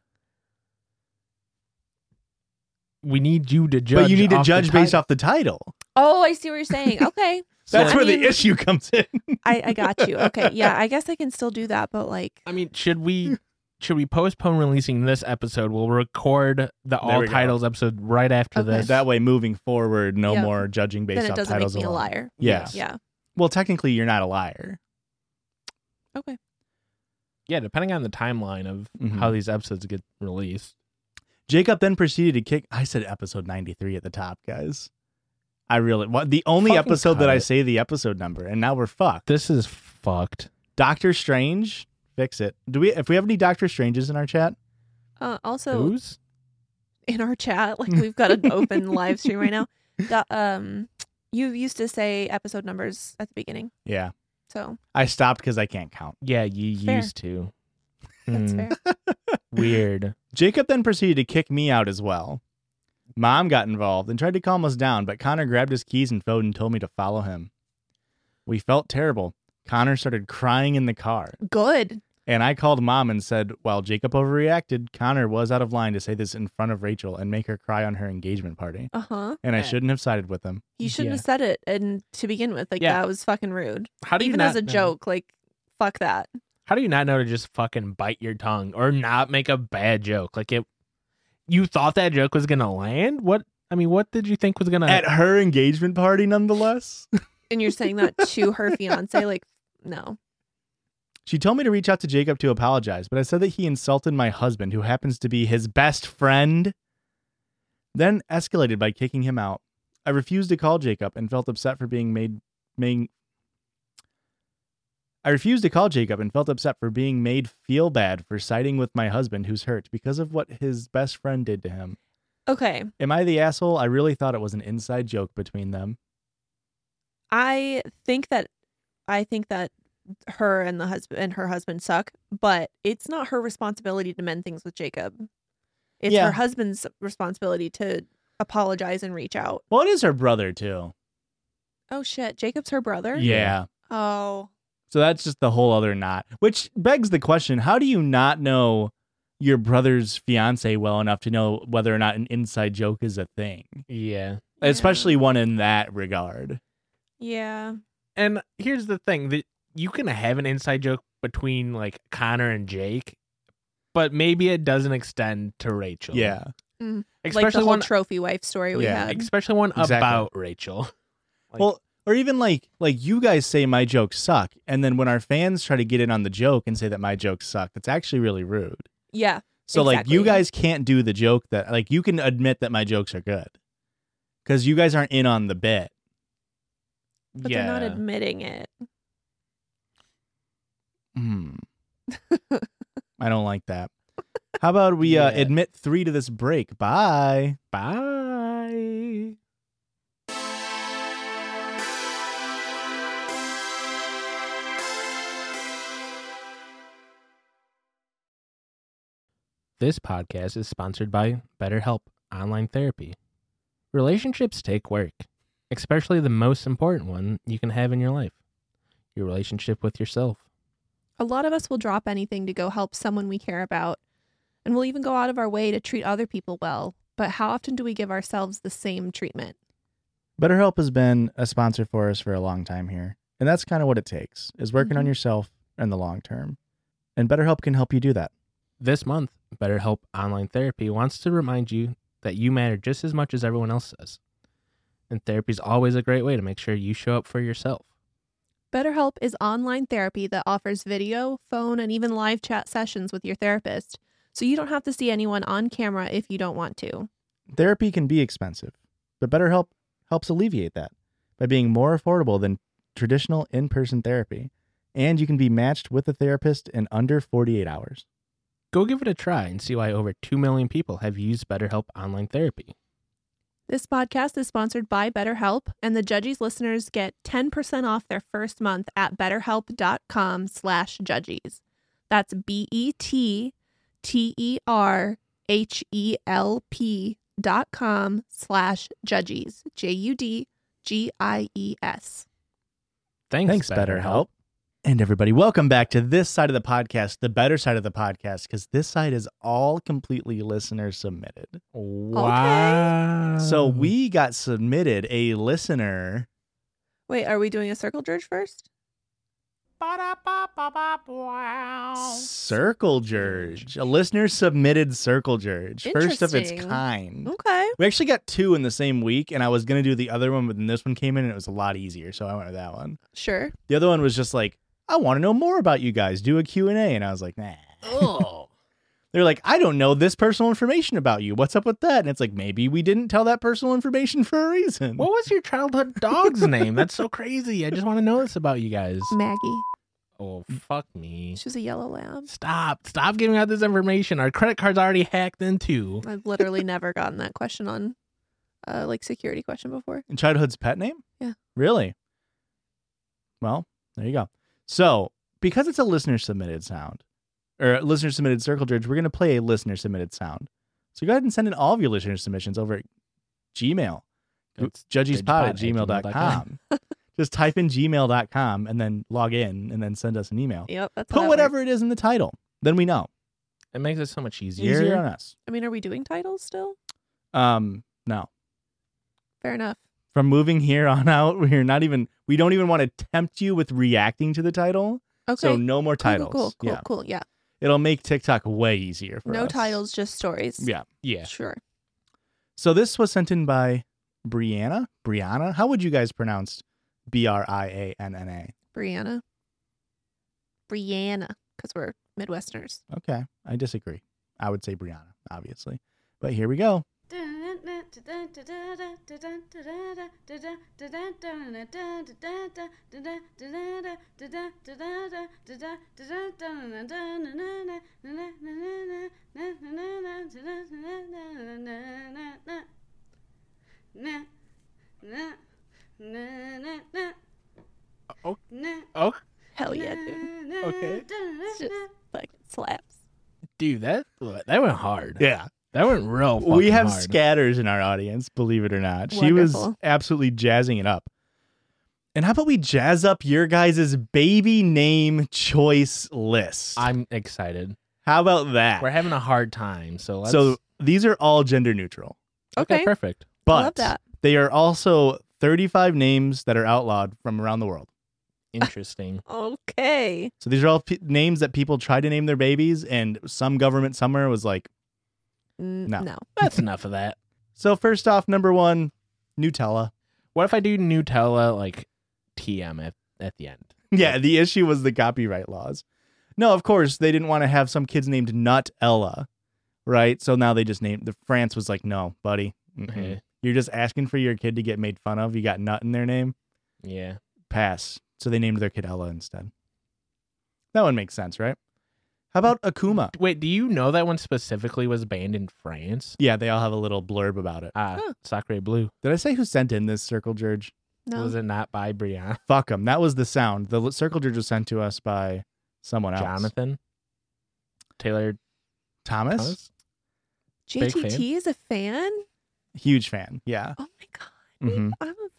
We need you to judge. But you need to off the judge based title. off the title. Oh, I see what you're saying. Okay, That's I where mean- the issue comes in. I I got you. Okay, yeah. I guess I can still do that, but like, I mean, should we should we postpone releasing this episode? We'll record the all we go. titles episode right after Okay. this. That way, moving forward, no Yep. more judging based then it off doesn't make titles me a alone. liar. Yes. Yeah. Well, technically, you're not a liar. Okay. Yeah, depending on the timeline of Mhm. how these episodes get released. Jacob then proceeded to kick. I said episode ninety-three at the top, guys. I really. What, the only Fucking episode that cut I it. say the episode number, and now we're fucked. This is fucked. Doctor Strange, fix it. Do we? If we have any Doctor Stranges in our chat? Uh, also, Who's? in our chat, like we've got an open live stream right now. That um, you used to say episode numbers at the beginning, Yeah, so I stopped because I can't count. Yeah, you Fair. used to. that's Hmm, fair. Weird. Jacob then proceeded to kick me out as well. Mom got involved and tried to calm us down, but Connor grabbed his keys and phone and told me to follow him. We felt terrible. Connor started crying in the car, Good. and I called Mom and said, while Jacob overreacted, Connor was out of line to say this in front of Rachel and make her cry on her engagement party. Uh huh. And I Yeah. shouldn't have sided with him. You shouldn't Yeah. have said it, and to begin with, like Yeah. that was fucking rude. How do you Even not as a know? joke, like fuck that. How do you not know to just fucking bite your tongue or not make a bad joke? Like it, you thought that joke was gonna land. What? I mean, what did you think was gonna? At her engagement party, nonetheless. And you're saying that to her fiance, like no. She told me to reach out to Jacob to apologize, but I said that he insulted my husband, who happens to be his best friend, then escalated by kicking him out. I refused to call Jacob and felt upset for being made, made I refused to call Jacob and felt upset for being made feel bad for siding with my husband who's hurt because of what his best friend did to him. Okay, Am I the asshole? I really thought it was an inside joke between them. I think that I think that her and the husband and her husband suck, but it's not her responsibility to mend things with Jacob. It's Yeah. her husband's responsibility to apologize and reach out. Well, it is her brother, too. Oh shit, Jacob's her brother? Yeah. Oh. So that's just the whole other knot, which begs the question, how do you not know your brother's fiance well enough to know whether or not an inside joke is a thing? yeah. Especially one in that regard. Yeah. And here's the thing: that you can have an inside joke between like Connor and Jake, but maybe it doesn't extend to Rachel. Yeah. like especially the whole one, trophy wife story we Yeah. had. especially one Exactly. about Rachel. Like- Well, or even like like you guys say my jokes suck, and then when our fans try to get in on the joke and say that my jokes suck, that's actually really rude. Yeah. So like you Exactly. guys can't do the joke that like you can admit that my jokes are good. Cuz you guys aren't in on the bit. But yeah, they're not admitting it. Hmm. I don't like that. How about we uh, Yeah. admit three to this break? Bye. bye. This podcast is sponsored by BetterHelp Online Therapy. Relationships take work. especially the most important one you can have in your life, your relationship with yourself. A lot of us will drop anything to go help someone we care about, and we'll even go out of our way to treat other people well. But how often do we give ourselves the same treatment? BetterHelp has been a sponsor for us for a long time here. And that's kind of what it takes, is working on Mhm. yourself in the long term. And BetterHelp can help you do that. This month, BetterHelp Online Therapy wants to remind you that you matter just as much as everyone else does. And therapy is always a great way to make sure you show up for yourself. BetterHelp is online therapy that offers video, phone, and even live chat sessions with your therapist, so you don't have to see anyone on camera if you don't want to. Therapy can be expensive, but BetterHelp helps alleviate that by being more affordable than traditional in-person therapy. And you can be matched with a therapist in under forty-eight hours. Go give it a try and see why over two million people have used BetterHelp Online Therapy. This podcast is sponsored by BetterHelp, and the Judgies listeners get ten percent off their first month at betterhelp.com slash judgies. That's B-E-T-T-E-R-H-E-L-P dot com slash judgies. J U D G I E S. Thanks, Thanks, BetterHelp. And everybody, welcome back to this side of the podcast, the better side of the podcast, because this side is all completely listener submitted. Wow. So we got submitted a listener. Wait, are we doing a circle jerk first? Circle Jerge. A listener submitted Circle Jerge. First of its Interesting. kind. Okay. We actually got two in the same week, and I was going to do the other one, but then this one came in and it was a lot easier, so I went with that one. Sure. The other one was just like, I want to know more about you guys. Do a Q and A. And I was like, nah. Oh. They're like, I don't know this personal information about you. What's up with that? And it's like, maybe we didn't tell that personal information for a reason. What was your childhood dog's name? That's so crazy. I just want to know this about you guys. Maggie. Oh, fuck me. She was a yellow lab. Stop. Stop giving out this information. Our credit card's already hacked into. I've literally never gotten that question on uh like security question before. And childhood's pet name? Yeah. Really? Well, there you go. So, because it's a listener submitted sound, or listener submitted Circle Jerge, we're going to play a listener submitted sound. So go ahead and send in all of your listener submissions over at Gmail. It's judgiespod at judgiespod gmail at dot gmail com. Just type in gmail dot com and then log in and then send us an email. Yep, that's how Put that whatever works. it is in the title. Then we know. It makes it so much easier. Easier on us. I mean, are we doing titles still? Um, no. Fair enough. From moving here on out, we're not even, we don't even want to tempt you with reacting to the title. Okay. So no more Cool, titles. Cool, cool, yeah. cool, cool. Yeah. It'll make TikTok way easier for No us. titles, just stories. Yeah. Yeah. Sure. So this was sent in by Brianna. Brianna? How would you guys pronounce B R I A N N A? Brianna. Brianna, because we're Midwesterners. Okay. I disagree. I would say Brianna, obviously. But here we go. Oh. Oh. Hell yeah, dude. Okay. It's just like slaps. Dude, that that went hard. Yeah. That went real fucking We have hard. scatters in our audience, believe it or not. She was Wonderful. absolutely jazzing it up. And how about we jazz up your guys' baby name choice list? I'm excited. How about that? We're having a hard time, so let's So these are all gender neutral, okay, Okay. perfect. but I love that. they are also thirty-five names that are outlawed from around the world. Interesting. Okay. So these are all p- names that people tried to name their babies, and some government somewhere was like, N- No. No. That's enough of that. so first off, number one, Nutella. What if I do Nutella like T M at, at the end? Yeah, the issue was the copyright laws. No, of course, they didn't want to have some kids named Nutella, right? So now they just named, the France was like, no, buddy. Mm-mm. Okay. You're just asking for your kid to get made fun of. You got nut in their name. Yeah. Pass. So they named their kid Ella instead. That one makes sense, right? How about Akuma? Wait, do you know that one specifically was banned in France? Yeah, they all have a little blurb about it. Ah, Huh. Sacre Bleu. Did I say who sent in this Circle Jerge? No. Was it not by Brianna? Fuck them. That was the sound. The l- Circle Jerge was sent to us by someone else. Jonathan? Taylor Thomas? Thomas? Big J T T is a fan? Huge fan. Yeah. Oh my God. hmm I'm a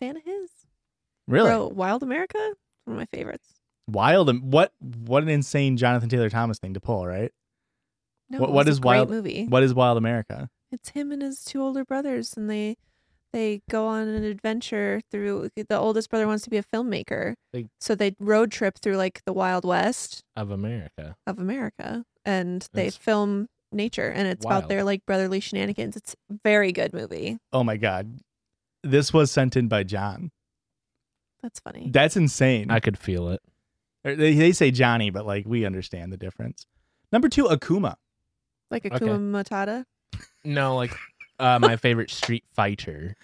fan of his. Really? Bro, Wild America? One of my favorites. Wild. and What What an insane Jonathan Taylor Thomas thing to pull, right? No, What- it what was is a great Wild- movie. What is Wild America? It's him and his two older brothers, and they they go on an adventure through. The oldest brother wants to be a filmmaker, They- so they road trip through like the Wild West Of America. of America, and they That's film nature, and it's about wild. their like brotherly shenanigans. It's a very good movie. Oh my God. This was sent in by John. That's funny. That's insane. I could feel it. Or They, they say Johnny, but like we understand the difference. Number two, Akuma. Like Okay. Akuma Matata. No, like uh, my favorite Street Fighter.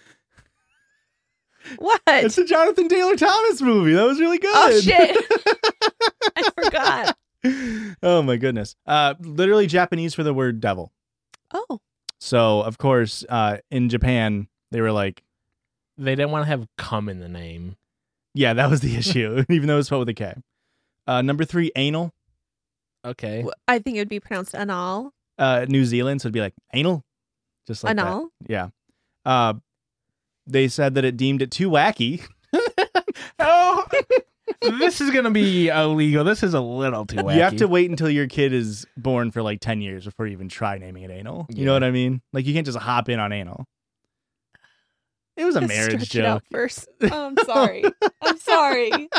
What? It's a Jonathan Taylor Thomas movie. That was really good. Oh shit! I forgot. Oh my goodness. Uh, literally Japanese for the word devil. Oh, So of course, uh, in Japan they were like, They didn't want to have cum in the name. yeah, that was the issue, even though it was spelled with a K. Uh, number three, anal. Okay. W- I think it would be pronounced anal. Uh, New Zealand, so it'd be like anal, just like that. Anal. Yeah. Uh, they said that it deemed it too wacky. Oh, this is gonna be illegal. This is a little too wacky. You have to wait until your kid is born for like ten years before you even try naming it anal. You know Yeah. what I mean? Like you can't just hop in on anal. It was a Let's marriage stretch it out joke. first. Oh, I'm sorry. I'm sorry.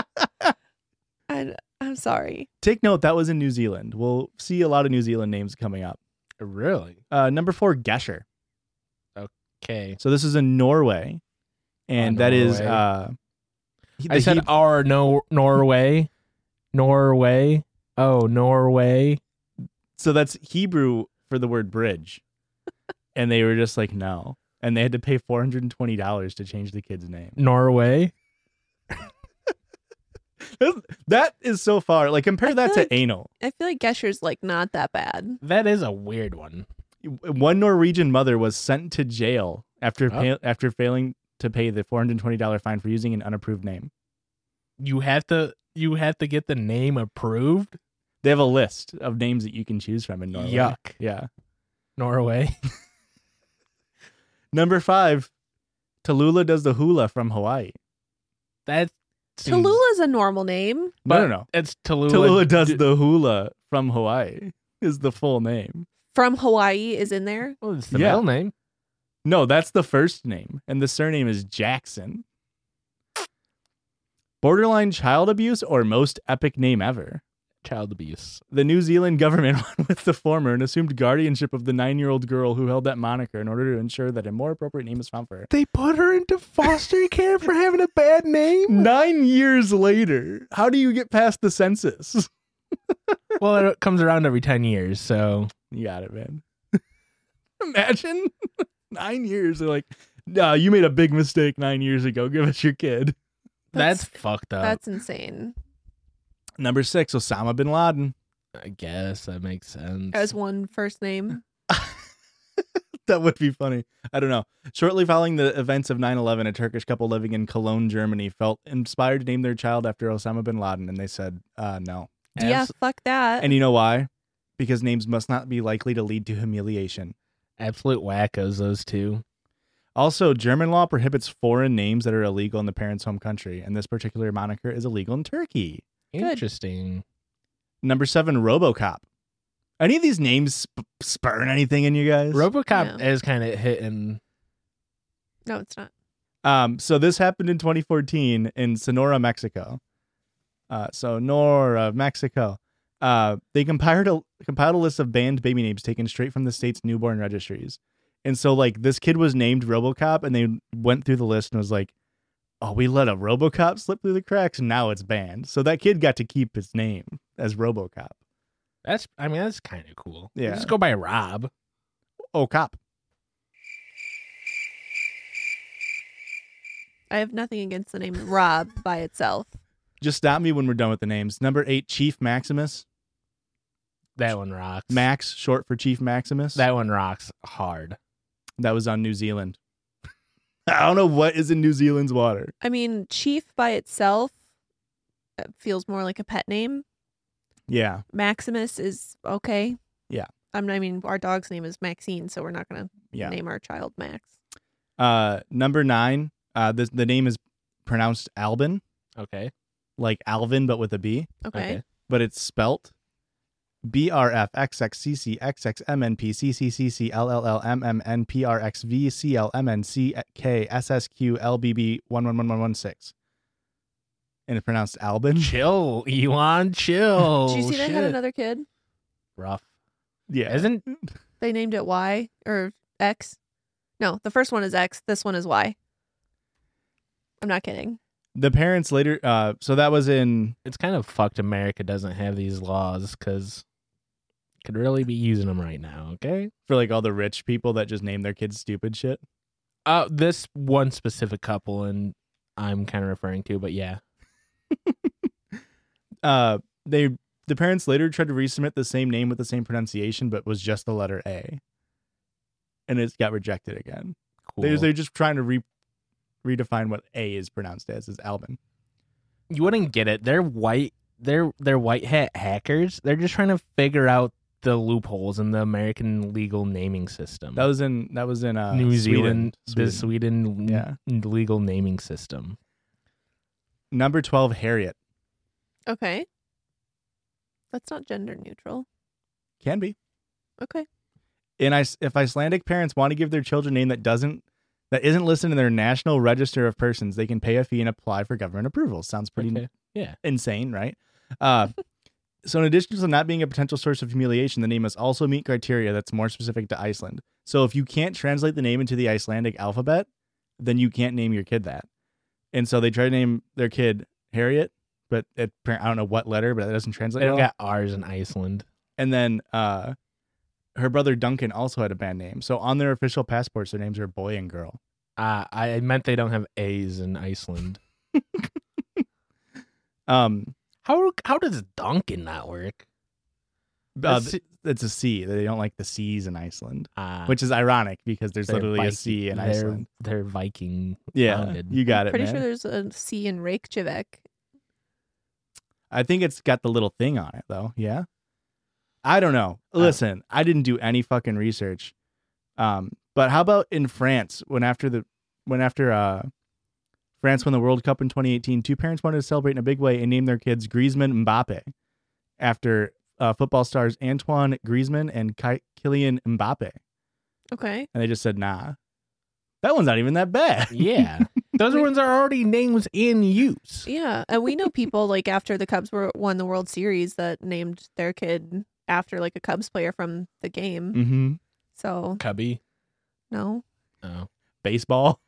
I, I'm sorry. Take note, that was in New Zealand. We'll see a lot of New Zealand names coming up. Really? Uh, number four, Gesher. Okay. So this is in Norway. And Oh, that is Norway. uh he- I the said Heb- our no Norway, Norway. Oh, Norway. so that's Hebrew for the word bridge. And they were just like, no. And they had to pay four hundred twenty dollars to change the kid's name. Norway. That is so far. Like compare I that feel to like- anal. I feel like Gesher's like not that bad. That is a weird one. One Norwegian mother was sent to jail after Oh. pay, after failing to pay the four hundred twenty dollars fine for using an unapproved name. You have to. You have to get the name approved. They have a list of names that you can choose from in Norway. Yuck. Yeah. Norway. Number five, Tallulah does the hula from Hawaii. That seems- Tallulah's a normal name. No, no, but no. It's Tallulah. Tallulah does D- the hula from Hawaii is the full name. From Hawaii is in there. Well, it's the Yeah. middle name. No, that's the first name, and the surname is Jackson. Borderline child abuse or most epic name ever. Child abuse. The New Zealand government went with the former and assumed guardianship of the nine-year-old girl who held that moniker in order to ensure that a more appropriate name was found for her. They put her into foster care for having a bad name. Nine years later, how do you get past the census? Well, it comes around every ten years, so You got it, man. Imagine nine years. They're like, nah, you made a big mistake nine years ago. Give us your kid. that's, That's- fucked up. That's insane. Number six, Osama bin Laden. I guess that makes sense. As one first name. That would be funny. I don't know. Shortly following the events of nine eleven, a Turkish couple living in Cologne, Germany felt inspired to name their child after Osama bin Laden, and they said, uh, no. Yeah, Abs- fuck that. And you know why? Because names must not be likely to lead to humiliation. Absolute wackos, those two. Also, German law prohibits foreign names that are illegal in the parent's home country, and this particular moniker is illegal in Turkey. Good. Interesting. Number seven, RoboCop. Any of these names sp- spurn anything in you guys? RoboCop No. is kind of hitting. no, it's not. Um, so this happened in twenty fourteen in Sonora, Mexico. Uh, Sonora, Mexico. Uh, they compiled a compiled a list of banned baby names taken straight from the state's newborn registries. And so, like, this kid was named RoboCop, and they went through the list and was like, "Oh, we let a RoboCop slip through the cracks, and now it's banned." So that kid got to keep his name as RoboCop. That's. I mean, that's kind of cool. Yeah. Just go by Rob. Oh, cop. I have nothing against the name Rob by itself. Just stop me when we're done with the names. Number eight, Chief Maximus. That one rocks. Max, short for Chief Maximus. That one rocks hard. That was on New Zealand. I don't know what is in New Zealand's water. I mean, Chief by itself uh, feels more like a pet name. Yeah. Maximus is okay. Yeah. I'm, I mean, our dog's name is Maxine, so we're not going to Yeah. name our child Max. Uh, number nine, uh, the, the name is pronounced Albin, Okay. like Alvin, but with a B. Okay. Okay. But it's spelt B R F X X C C X X M N P C C C C L L L M M N P R X V C L M N C K S S Q L B B one one one one one six. And it's pronounced Albin. Chill, Elon. Chill. Did you see they had Shit. another kid? Rough. Yeah. Isn't They named it Y or X. No, the first one is X. This one is Y. I'm not kidding. The parents later, uh, so that was in, it's kind of fucked America doesn't have these laws because could really be using them right now, okay? for like all the rich people that just name their kids stupid shit. Uh, this one specific couple, and I'm kind of referring to, but yeah. Uh, they, the parents later tried to resubmit the same name with the same pronunciation, but was just the letter A. And it got rejected again. Cool. They, they're just trying to re, redefine what A is pronounced as, is Albin. You wouldn't get it. They're white. They're they're white hat hackers. They're just trying to figure out the loopholes in the American legal naming system. That was in, that was in, uh, New Sweden. Zealand, the Sweden Yeah. n- legal naming system. Number twelve, Harriet. Okay. That's not gender neutral. Can be. Okay. And I, if Icelandic parents want to give their children a name that doesn't, that isn't listed in their national register of persons, they can pay a fee and apply for government approval. Sounds pretty Okay. Yeah. insane, right? Uh, so in addition to not being a potential source of humiliation, the name must also meet criteria that's more specific to Iceland. So if you can't translate the name into the Icelandic alphabet, then you can't name your kid that. And so they try to name their kid Harriet, but it, I don't know what letter, but it doesn't translate They at don't all. got R's in Iceland. And then uh, her brother Duncan also had a band name. So on their official passports, their names are boy and girl. Uh, I meant they don't have A's in Iceland. Um, How how does Duncan not work? uh, That's- it's a C. They don't like the C's in Iceland, Uh, which is ironic because there's they're literally a Viking- C in they're, Iceland. They're Viking. Yeah, founded. you got it, Pretty man. sure there's a C in Reykjavik. I think it's got the little thing on it, though. Yeah. I don't know. Listen, I didn't do any fucking research. Um, but how about in France when after the when after uh France won the World Cup in twenty eighteen, two parents wanted to celebrate in a big way and named their kids Griezmann Mbappe after uh, football stars Antoine Griezmann and Ki- Kylian Mbappe. Okay. And they just said, nah. That one's not even that bad. Yeah. Those ones are already names in use. Yeah. And we know people like after the Cubs were won the World Series that named their kid after like a Cubs player from the game. Mm-hmm. So Cubby. no. Oh. Baseball.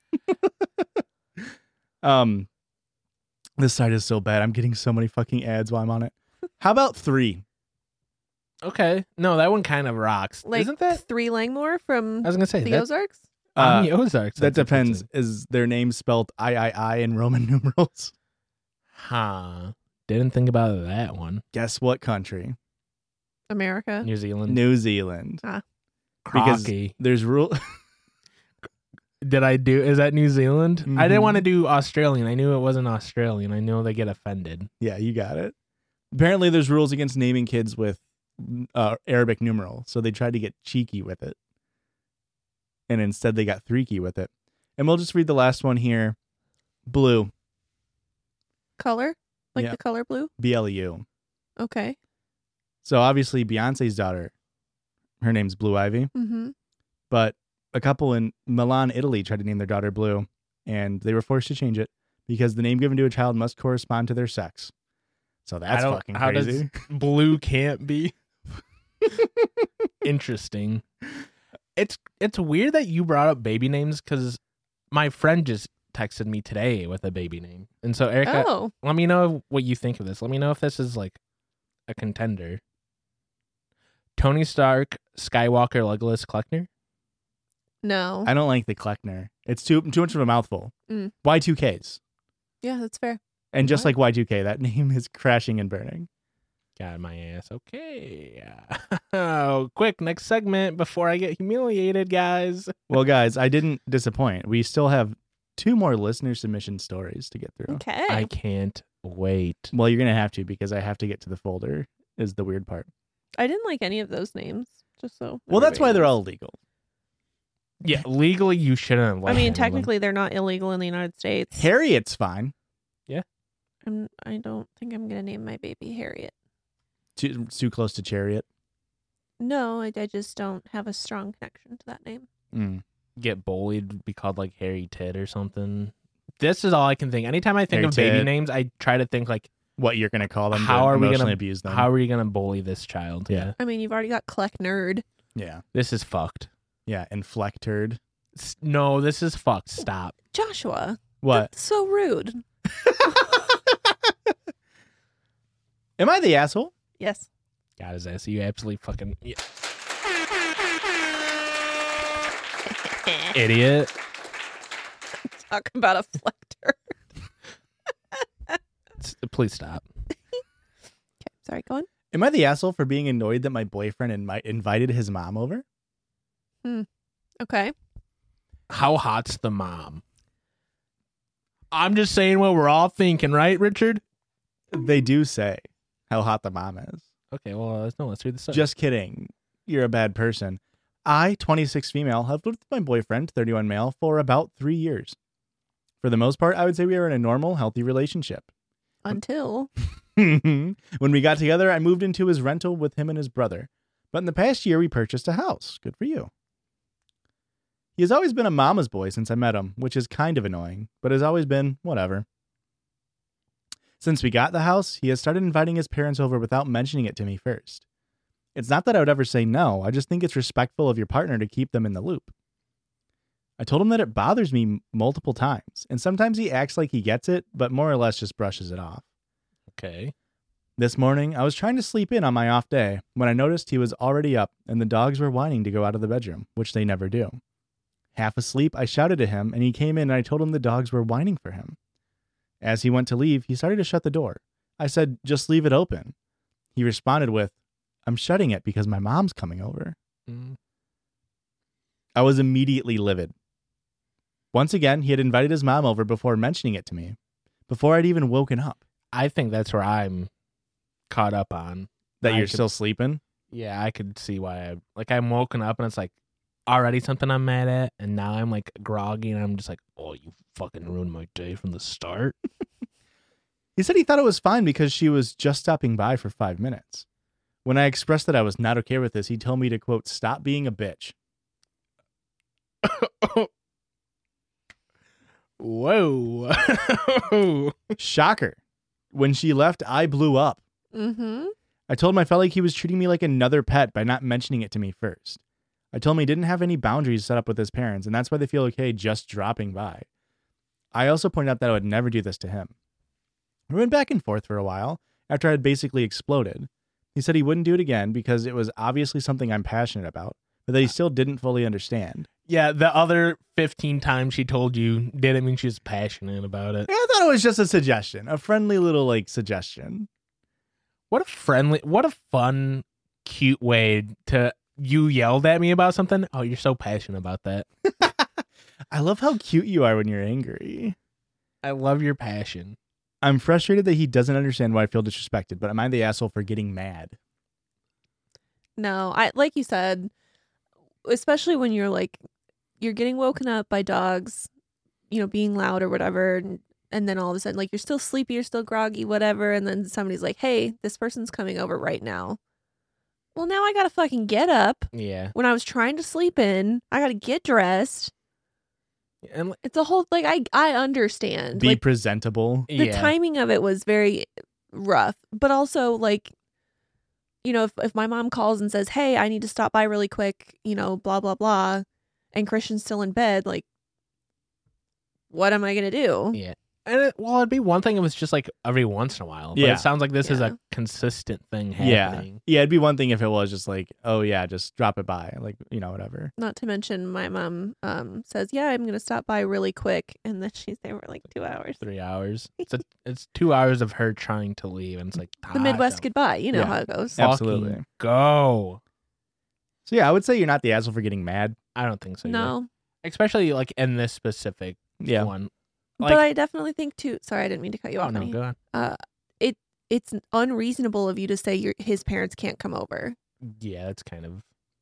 um, this site is so bad. I'm getting so many fucking ads while I'm on it. How about three? Okay. No, that one kind of rocks. Like Isn't that? Three Langmore from I was gonna say the that, Ozarks? on Uh, the Ozarks. that that's a good depends. thing. Is their name spelled I I I in Roman numerals? Huh. Didn't think about that one. Guess what country? America. New Zealand. New Zealand. because- Crocky. There's rule. Did I do? Is that New Zealand? I Mhm. didn't want to do Australian. I knew it wasn't Australian. I know they get offended. Yeah, you got it. Apparently, there's rules against naming kids with uh, Arabic numeral, so they tried to get cheeky with it, and instead they got freaky with it. And we'll just read the last one here. Blue, Color? Like Yeah. the color blue? B L U. Okay. So obviously Beyonce's daughter, her name's Blue Ivy, Mm-hmm. but a couple in Milan, Italy tried to name their daughter Blue, and they were forced to change it because the name given to a child must correspond to their sex. So that's I don't- fucking how does- crazy. Blue can't be. Interesting. It's it's weird that you brought up baby names because my friend just texted me today with a baby name, and so Erica, Oh. let me know what you think of this. Let me know if this is like a contender. Tony Stark, Skywalker, Legolas, Kleckner. No. I don't like the Kleckner. It's too too much of a mouthful. Mm. Y two Ks. Yeah, that's fair. And just What? like Y two K, that name is crashing and burning. Got my ass. Okay. Oh, quick, next segment before I get humiliated, guys. Well, guys, I didn't disappoint. We still have two more listener submission stories to get through. Okay. I can't wait. Well, you're going to have to because I have to get to the folder is the weird part. I didn't like any of those names. Just so. Well, that's why everybody they're knows. all illegal. Yeah, legally you shouldn't have. I liked mean, any of them. technically, they're not illegal in the United States. Harriet's fine. I'm, I don't think I'm gonna name my baby Harriet. Too, too close to Chariot. No, I, I just don't have a strong connection to that name. Mm. get bullied, be called like Harry Tit or something. This is all I can think. Anytime I think Harry of baby Tit. names, I try to think like, What you're gonna call them? How to are we gonna- emotionally abuse them? how are you gonna bully this child? Yeah. I mean, you've already got Kleck Nerd. Yeah, This is fucked. yeah. Inflected. S- No, this is fucked. Stop. Joshua. What? That's so rude. Am I the asshole? Yes. God, his ass. You absolutely fucking yeah. idiot. Talk about a flector. S- Please stop. Sorry, go on. Am I the asshole for being annoyed that my boyfriend invi- invited his mom over? Okay. How hot's the mom? I'm just saying what we're all thinking, right, Richard? They do say how hot the mom is. Okay, well, uh, no, let's read this. up. Just kidding. You're a bad person. I, twenty-six female, have lived with my boyfriend, thirty-one male, for about three years. For the most part, I would say we are in a normal, healthy relationship. Until. When we got together, I moved into his rental with him and his brother. But in the past year, we purchased a house. Good for you. He has always been a mama's boy since I met him, which is kind of annoying, but has always been whatever. Since we got the house, he has started inviting his parents over without mentioning it to me first. It's not that I would ever say no, I just think it's respectful of your partner to keep them in the loop. I told him that it bothers me m- multiple times, and sometimes he acts like he gets it, but more or less just brushes it off. Okay. This morning, I was trying to sleep in on my off day when I noticed he was already up and the dogs were whining to go out of the bedroom, which they never do. Half asleep, I shouted to him and he came in and I told him the dogs were whining for him. As he went to leave, he started to shut the door. I said, just leave it open. He responded with, I'm shutting it because my mom's coming over. Mm. I was immediately livid. Once again, he had invited his mom over before mentioning it to me, before I'd even woken up. I think that's where I'm caught up on. That I you're could- still sleeping? Yeah, I could see why. I like I'm woken up and it's like already something I'm mad at, and now I'm like groggy and I'm just like, oh, you fucking ruined my day from the start. He said he thought it was fine because she was just stopping by for five minutes. When I expressed that I was not okay with this, he told me to, quote, stop being a bitch. Whoa. Shocker. When she left, I blew up. Mm-hmm. I told him I felt like he was treating me like another pet by not mentioning it to me first. I told him he didn't have any boundaries set up with his parents, and that's why they feel okay just dropping by. I also pointed out that I would never do this to him. We went back and forth for a while after I had basically exploded. He said he wouldn't do it again because it was obviously something I'm passionate about, but that he still didn't fully understand. Yeah, the other fifteen times she told you didn't mean she was passionate about it. Yeah, I thought it was just a suggestion, a friendly little like suggestion. What a friendly, what a fun, cute way to, you yelled at me about something. Oh, you're so passionate about that. I love how cute you are when you're angry. I love your passion. I'm frustrated that he doesn't understand why I feel disrespected, but am I the asshole for getting mad? No, I like you said, especially when you're like you're getting woken up by dogs, you know, being loud or whatever, and, and then all of a sudden like you're still sleepy, you're still groggy, whatever, and then somebody's like, "Hey, this person's coming over right now." Well, now I got to fucking get up. Yeah. When I was trying to sleep in, I got to get dressed. And It's a whole like I I understand. Be like presentable. the yeah. timing of it was very rough, but also like, you know, if, if my mom calls and says, "Hey, I need to stop by really quick," you know, blah blah blah, and Christian's still in bed, like, what am I gonna do? Yeah. And it, well, it'd be one thing if it was just like every once in a while. But Yeah. it sounds like this is Yeah. a consistent thing Yeah. happening. Yeah, it'd be one thing if it was just like, oh yeah, just drop it by. Like, you know, whatever. Not to mention, my mom um says, "Yeah, I'm gonna stop by really quick," and then she's there for like two hours. Three hours. It's a, it's two hours of her trying to leave, and it's like The Midwest Tasha, goodbye, you know Yeah. how it goes. Yeah. fucking Absolutely. go. So yeah, I would say you're not the asshole for getting mad. I don't think so. either. No, Especially like in this specific Yeah. one. but Like, I definitely think too. Sorry, I didn't mean to cut you oh off. no, honey. go on. Uh, it it's unreasonable of you to say your his parents can't come over. Yeah, that's kind of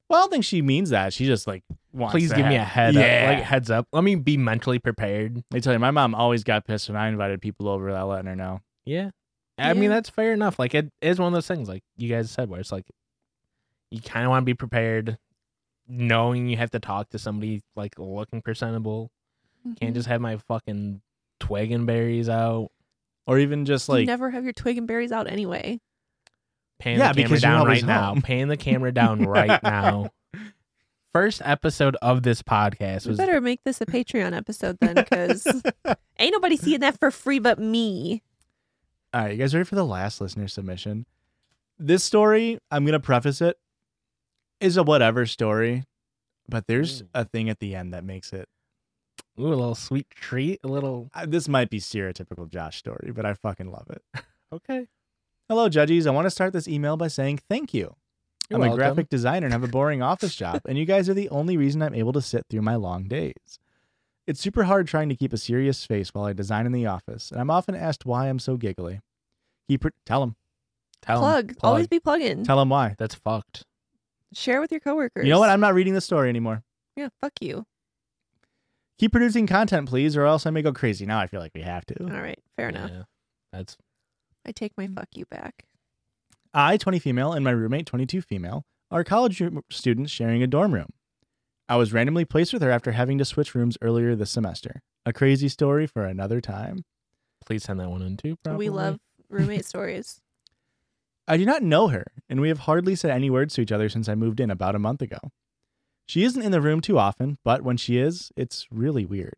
Well, I don't think she means that. She just like wants Please to give me a have- head yeah. up, like heads up. Let me be mentally prepared. I tell you, my mom always got pissed when I invited people over without letting her know. Yeah. I mean, Yeah. that's fair enough. Like, it is one of those things, like you guys said, where it's like you kind of want to be prepared, knowing you have to talk to somebody like looking presentable. Can't just have my fucking twig and berries out. Or even just you like, never have your twig and berries out anyway. Pan Yeah, the camera because you're down always right now. home. Pan the camera down right now. First episode of this podcast We was better make this a Patreon episode then, because ain't nobody seeing that for free but me. all right, you guys ready for the last listener submission? This story, I'm going to preface it, is a whatever story, but there's Ooh. a thing at the end that makes it. ooh, a little sweet treat, a little Uh, this might be stereotypical Josh story, but I fucking love it. okay. Hello, judges. I want to start this email by saying thank you. You're I'm welcome. a graphic designer and have a boring office job, and you guys are the only reason I'm able to sit through my long days. It's super hard trying to keep a serious face while I design in the office, and I'm often asked why I'm so giggly. Keep it, tell them. Tell 'em. Plug. Always be plugging. Tell them why. That's fucked. Share with your coworkers. You know what? I'm not reading the story anymore. Yeah, fuck you. Keep producing content, please, or else I may go crazy. Now I feel like we have to. All right, fair enough. Yeah, that's I take my fuck you back. I, twenty female, and my roommate, twenty-two female, are college room- students sharing a dorm room. I was randomly placed with her after having to switch rooms earlier this semester. A crazy story for another time. please send that one in too. Probably. We love roommate stories. I do not know her, and we have hardly said any words to each other since I moved in about a month ago. She isn't in the room too often, but when she is, it's really weird.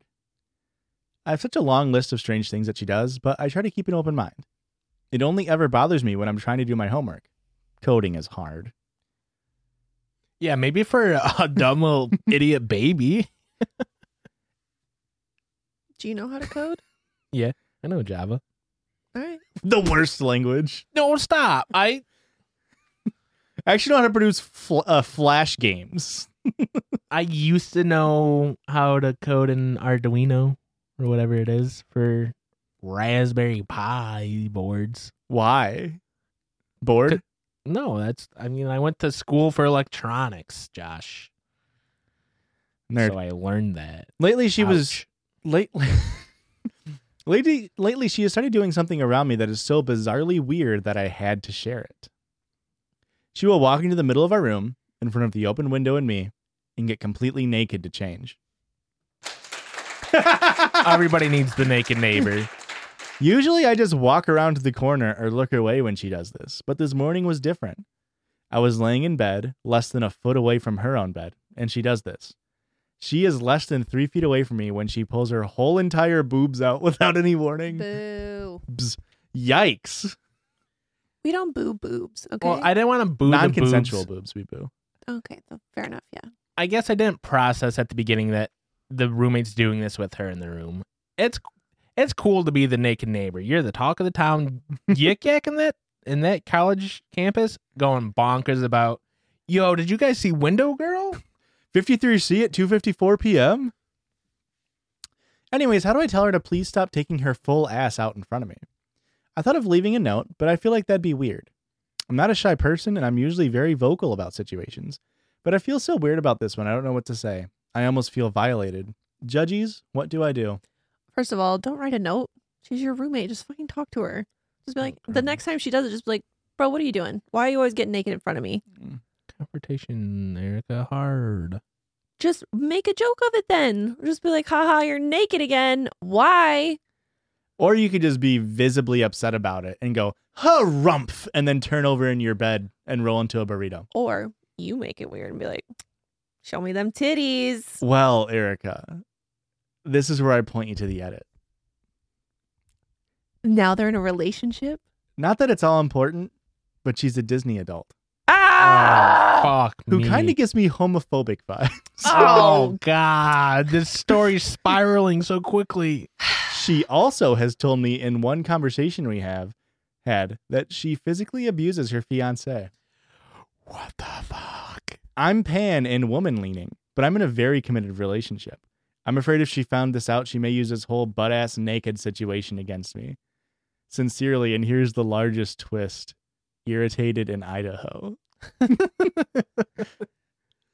I have such a long list of strange things that she does, but I try to keep an open mind. It only ever bothers me when I'm trying to do my homework. Coding is hard. Yeah, maybe for a dumb little idiot baby. Do you know how to code? I know Java. All right. The worst language. No, stop. I I actually know how to produce fl- uh, Flash games. I used to know how to code in Arduino or whatever it is for Raspberry Pi boards. Why? Bored? Could- No, that's I mean I went to school for electronics, Josh. Nerd. So I learned that. Lately, she was Ouch. late. lately, lately, she has started doing something around me that is so bizarrely weird that I had to share it. She will walk into the middle of our room, in front of the open window and me, and get completely naked to change. Everybody needs the naked neighbor. Usually, I just walk around to the corner or look away when she does this, but this morning was different. I was laying in bed, less than a foot away from her own bed, and she does this. She is less than three feet away from me when she pulls her whole entire boobs out without any warning. Boo. Bzz. Yikes. We don't boo boobs, okay? Well, I didn't want to boo the Non-consensual boobs. boobs, we boo. okay, so fair enough, yeah. I guess I didn't process at the beginning that the roommate's doing this with her in the room. It's it's cool to be the naked neighbor. You're the talk of the town, yik yak in that in that college campus, going bonkers about. Yo, did you guys see Window Girl? fifty-three C at two fifty-four p.m.? Anyways, how do I tell her to please stop taking her full ass out in front of me? I thought of leaving a note, but I feel like that'd be weird. I'm not a shy person, and I'm usually very vocal about situations. But I feel so weird about this one, I don't know what to say. I almost feel violated. Judges, what do I do? First of all, don't write a note. She's your roommate. Just fucking talk to her. Just be like, the Okay. next time she does it, just be like, bro, what are you doing? Why are you always getting naked in front of me? Confrontation, Erica, hard. Just make a joke of it then. Just be like, haha, you're naked again. Why? Or you could just be visibly upset about it and go, harumph, and then turn over in your bed and roll into a burrito. Or you make it weird and be like, show me them titties. Well, Erica, this is where I point you to the edit. Now they're in a relationship. Not that it's all important, but she's a Disney adult Ah! Fuck who me. kind of gives me homophobic vibes. Oh God, this story's spiraling so quickly. She also has told me in one conversation we have had that she physically abuses her fiance. What the fuck? I'm pan and woman leaning, but I'm in a very committed relationship. I'm afraid if she found this out, she may use this whole butt ass naked situation against me. Sincerely, and here's the largest twist: irritated in Idaho.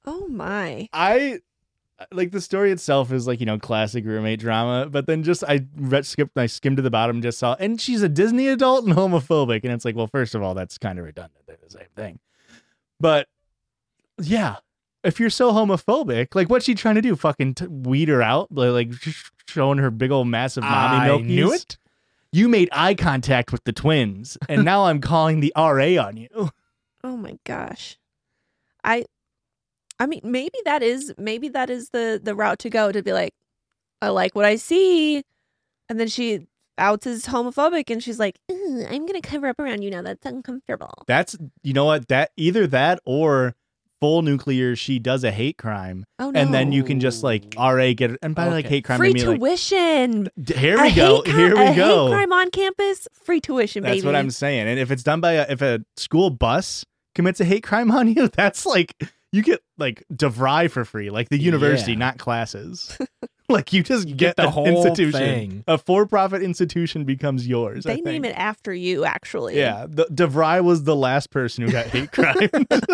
Oh my. I like the story itself is like, you know, classic roommate drama, but then just I read skipped I skimmed to the bottom and just saw and she's a Disney adult and homophobic, and it's like, well, first of all, that's kind of redundant. They're the same thing. But yeah, if you're so homophobic, like what's she trying to do? Fucking t- weed her out? Like, like sh- showing her big old massive mommy I milkies? knew it. You made eye contact with the twins, and now I'm calling the R A on you. Oh my gosh. I I mean maybe that is maybe that is the the route to go, to be like, I like what I see. And then she outs as homophobic and she's like, "Ugh, I'm gonna cover up around you now. That's uncomfortable." That's, you know what, that either that or full nuclear, she does a hate crime, Oh no. and then you can just like R A get it. And by like Okay. hate crime, free I mean like, tuition. d- here A we go, hate cri- here we a go. hate crime on campus, free tuition, That's baby. what I'm saying. And if it's done by a, if a school bus commits a hate crime on you, that's like, you get like DeVry for free, like the university, Yeah. not classes. Like you just You get, get the an whole institution. thing. A for-profit institution becomes yours. I They name think. it after you, actually. Yeah, the, DeVry was the last person who got hate crime.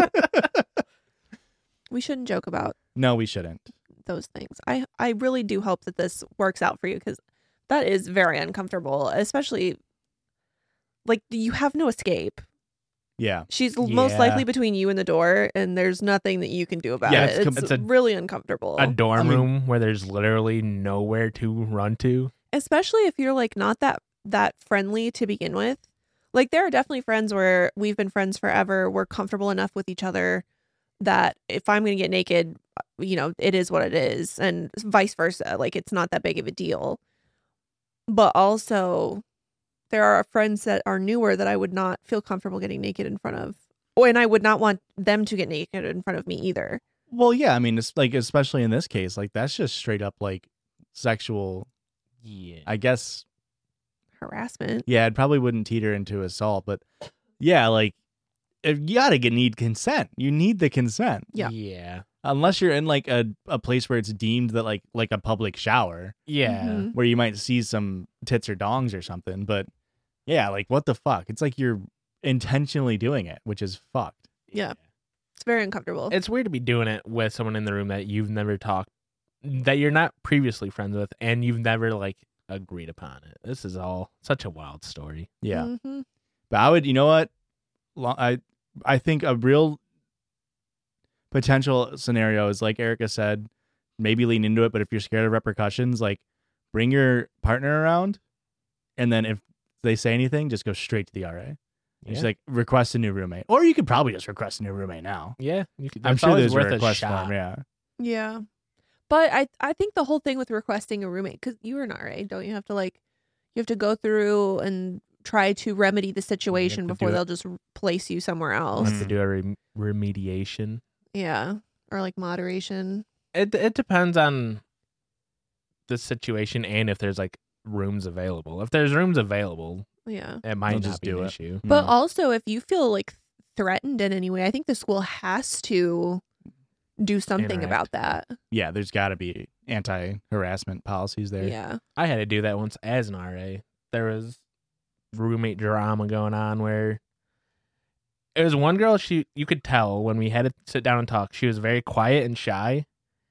We shouldn't joke about No, we shouldn't. those things. I I really do hope that this works out for you, because that is very uncomfortable, especially like you have no escape. Yeah. She's l most Yeah. likely between you and the door, and there's nothing that you can do about Yeah, it. it's It's, com- it's a- really uncomfortable. A dorm I mean- room where there's literally nowhere to run to. Especially if you're like not that that friendly to begin with. Like there are definitely friends where we've been friends forever. We're comfortable enough with each other that if I'm going to get naked, you know, it is what it is, and vice versa. Like it's not that big of a deal. But also there are friends that are newer that I would not feel comfortable getting naked in front of. Oh, and I would not want them to get naked in front of me either. Well, yeah, I mean, it's like, especially in this case, like that's just straight up like sexual, Yeah. I guess. Harassment. Yeah, it probably wouldn't teeter into assault, but yeah, like if you gotta get need consent. You need the consent. Yeah. Yeah. Unless you're in like a, a place where it's deemed that like like a public shower Yeah. Mhm. where you might see some tits or dongs or something. But yeah, like what the fuck? It's like you're intentionally doing it, which is fucked. Yeah. It's very uncomfortable. It's weird to be doing it with someone in the room that you've never talked, that you're not previously friends with, and you've never like agreed upon it. This is all such a wild story. Yeah. Mhm. But I would, you know what? Lo- I I think a real potential scenario is like Erica said, maybe lean into it. But if you're scared of repercussions, like bring your partner around, and then if they say anything, just go straight to the R A. And Yeah. Just like request a new roommate, or you could probably just request a new roommate now. Yeah. You could, I'm that's sure always there's worth a a request shot. form. Yeah. Yeah. But I I think the whole thing with requesting a roommate, because you're an R A, don't you have to like, you have to go through and try to remedy the situation to before do it. they'll just place you somewhere I'll else. have to do a rem- remediation. Yeah. Or like moderation. It it depends on the situation and if there's like rooms available. If there's rooms available, Yeah. it might They'll not just be do an it. issue. But Mm. also, if you feel like threatened in any way, I think the school has to do something Interact. about that. yeah, there's got to be anti-harassment policies there. Yeah. I had to do that once as an R A. There was roommate drama going on where it was one girl, she you could tell when we had to sit down and talk, she was very quiet and shy.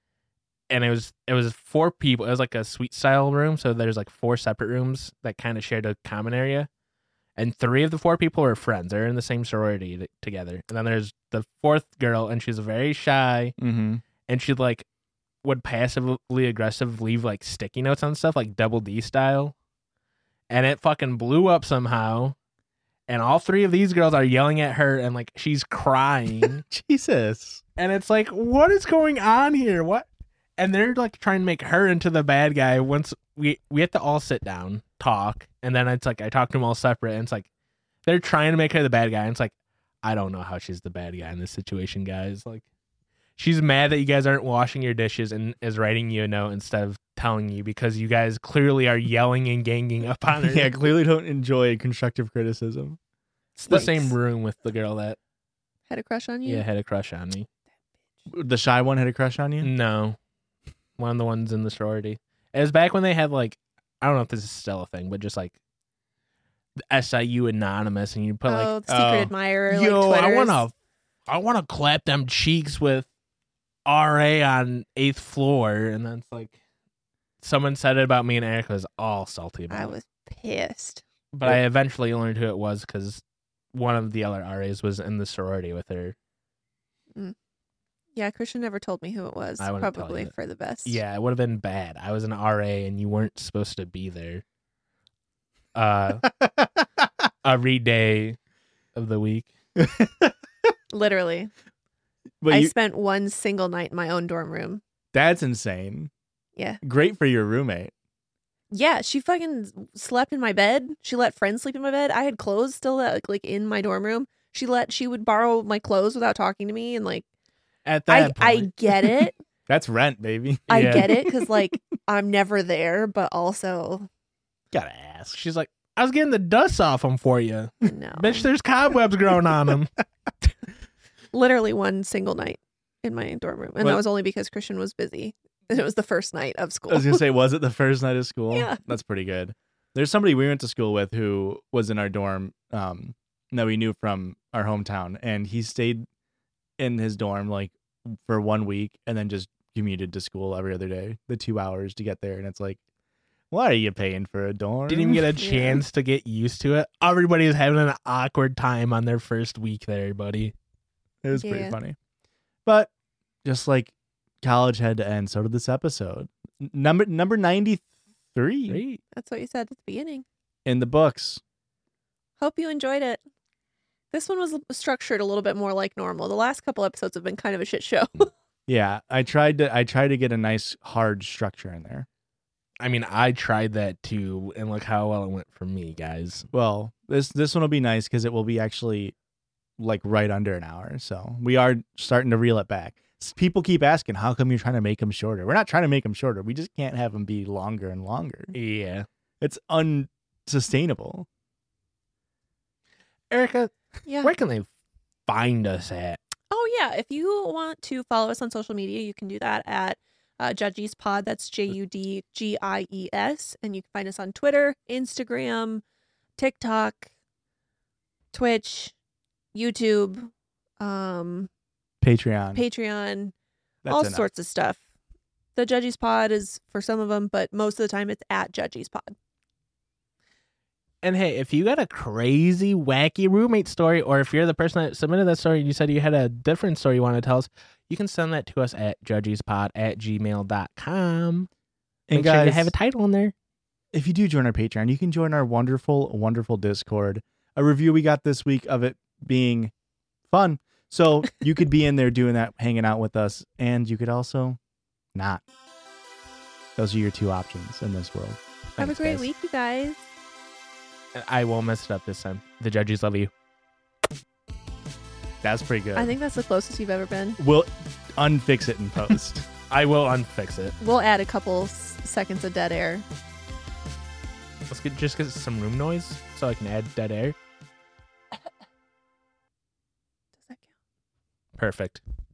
And it was it was four people. It was like a suite style room, so there's like four separate rooms that kind of shared a common area. And three of the four people were friends. They're in the same sorority t- together. And then there's the fourth girl, and she's very shy, Mm-hmm. and she like would passively aggressive leave like sticky notes on stuff, like double D style. And it fucking blew up somehow. And all three of these girls are yelling at her, and like she's crying. Jesus. And it's like, what is going on here? What? And they're like trying to make her into the bad guy. Once we we have to all sit down, talk, and then it's like I talk to them all separate, and it's like they're trying to make her the bad guy. And it's like, I don't know how she's the bad guy in this situation, guys. Like, she's mad that you guys aren't washing your dishes and is writing you a note instead of telling you because you guys clearly are yelling and ganging up on her. Yeah, clearly don't enjoy constructive criticism. It's the Yikes. same room with the girl that Had a crush on you? yeah had a crush on me. The shy one had a crush on you? No. One of the ones in the sorority. It was back when they had like, I don't know if this is still a thing, but just like the S I U Anonymous, and you put like, oh, secret oh, admirer. yo, like I Twitters. wanna, I wanna clap them cheeks with R A on eighth floor, and then it's like someone said it about me, and Erica was all salty about I it. was pissed. But I eventually learned who it was because one of the other R As was in the sorority with her. Yeah, Christian never told me who it was. I wouldn't tell Probably you. for the best. Yeah, it would have been bad. I was an R A, and you weren't supposed to be there. Uh, every day of the week. Literally. But I you, spent one single night in my own dorm room. that's insane. Yeah. Great for your roommate. Yeah, she fucking slept in my bed. She let friends sleep in my bed. I had clothes still like, like in my dorm room. She let she would borrow my clothes without talking to me, and like At I that I point, get it. That's rent, baby. I Yeah. get it because like I'm never there, but also gotta ask. She's like, I was getting the dust off them for you. no. Bitch, there's cobwebs growing on them. Literally one single night in my dorm room, and Well- that was only because Christian was busy. And it was the first night of school. I was gonna say, was it the first night of school? Yeah. That's pretty good. There's somebody we went to school with who was in our dorm um, that we knew from our hometown, and he stayed in his dorm like for one week, and then just commuted to school every other day, the two hours to get there. And it's like, why are you paying for a dorm? Didn't even get a Yeah. chance to get used to it. Everybody is having an awkward time on their first week there, buddy. It was pretty Yeah. funny, but just like college had to end, so did this episode. N- Number number ninety three Great. That's what you said at the beginning. in the books. Hope you enjoyed it. This one was structured a little bit more like normal. The last couple episodes have been kind of a shit show. Yeah, I tried to I tried to get a nice hard structure in there. I mean, I tried that too, and look how well it went for me, guys. Well, this this one will be nice because it will be actually like right under an hour. So we are starting to reel it back. S- People keep asking, how come you're trying to make them shorter? We're not trying to make them shorter. We just can't have them be longer and longer. Yeah. It's unsustainable. Erica, Yeah. where can they find us at? Oh, yeah. If you want to follow us on social media, you can do that at uh, Judgies Pod. That's J U D G I E S. And you can find us on Twitter, Instagram, TikTok, Twitch, YouTube, um, Patreon. Patreon, That's all enough. sorts of stuff. The Judgies Pod is for some of them, but most of the time it's at Judgies Pod. And hey, if you got a crazy, wacky roommate story, or if you're the person that submitted that story and you said you had a different story you want to tell us, you can send that to us at judgiespod at gmail dot com. And Make sure you guys, have a title in there. if you do join our Patreon, you can join our wonderful, wonderful Discord. A review we got this week of it being fun. So you could be in there doing that, hanging out with us, and you could also not. Those are your two options in this world. Have a Thanks, great guys. week, you guys. I won't mess it up this time. The judges love you. That's pretty good. I think that's the closest you've ever been. We'll unfix it in post. I will unfix it. We'll add a couple s- seconds of dead air. Let's get just get some room noise so I can add dead air. Does that count? Perfect.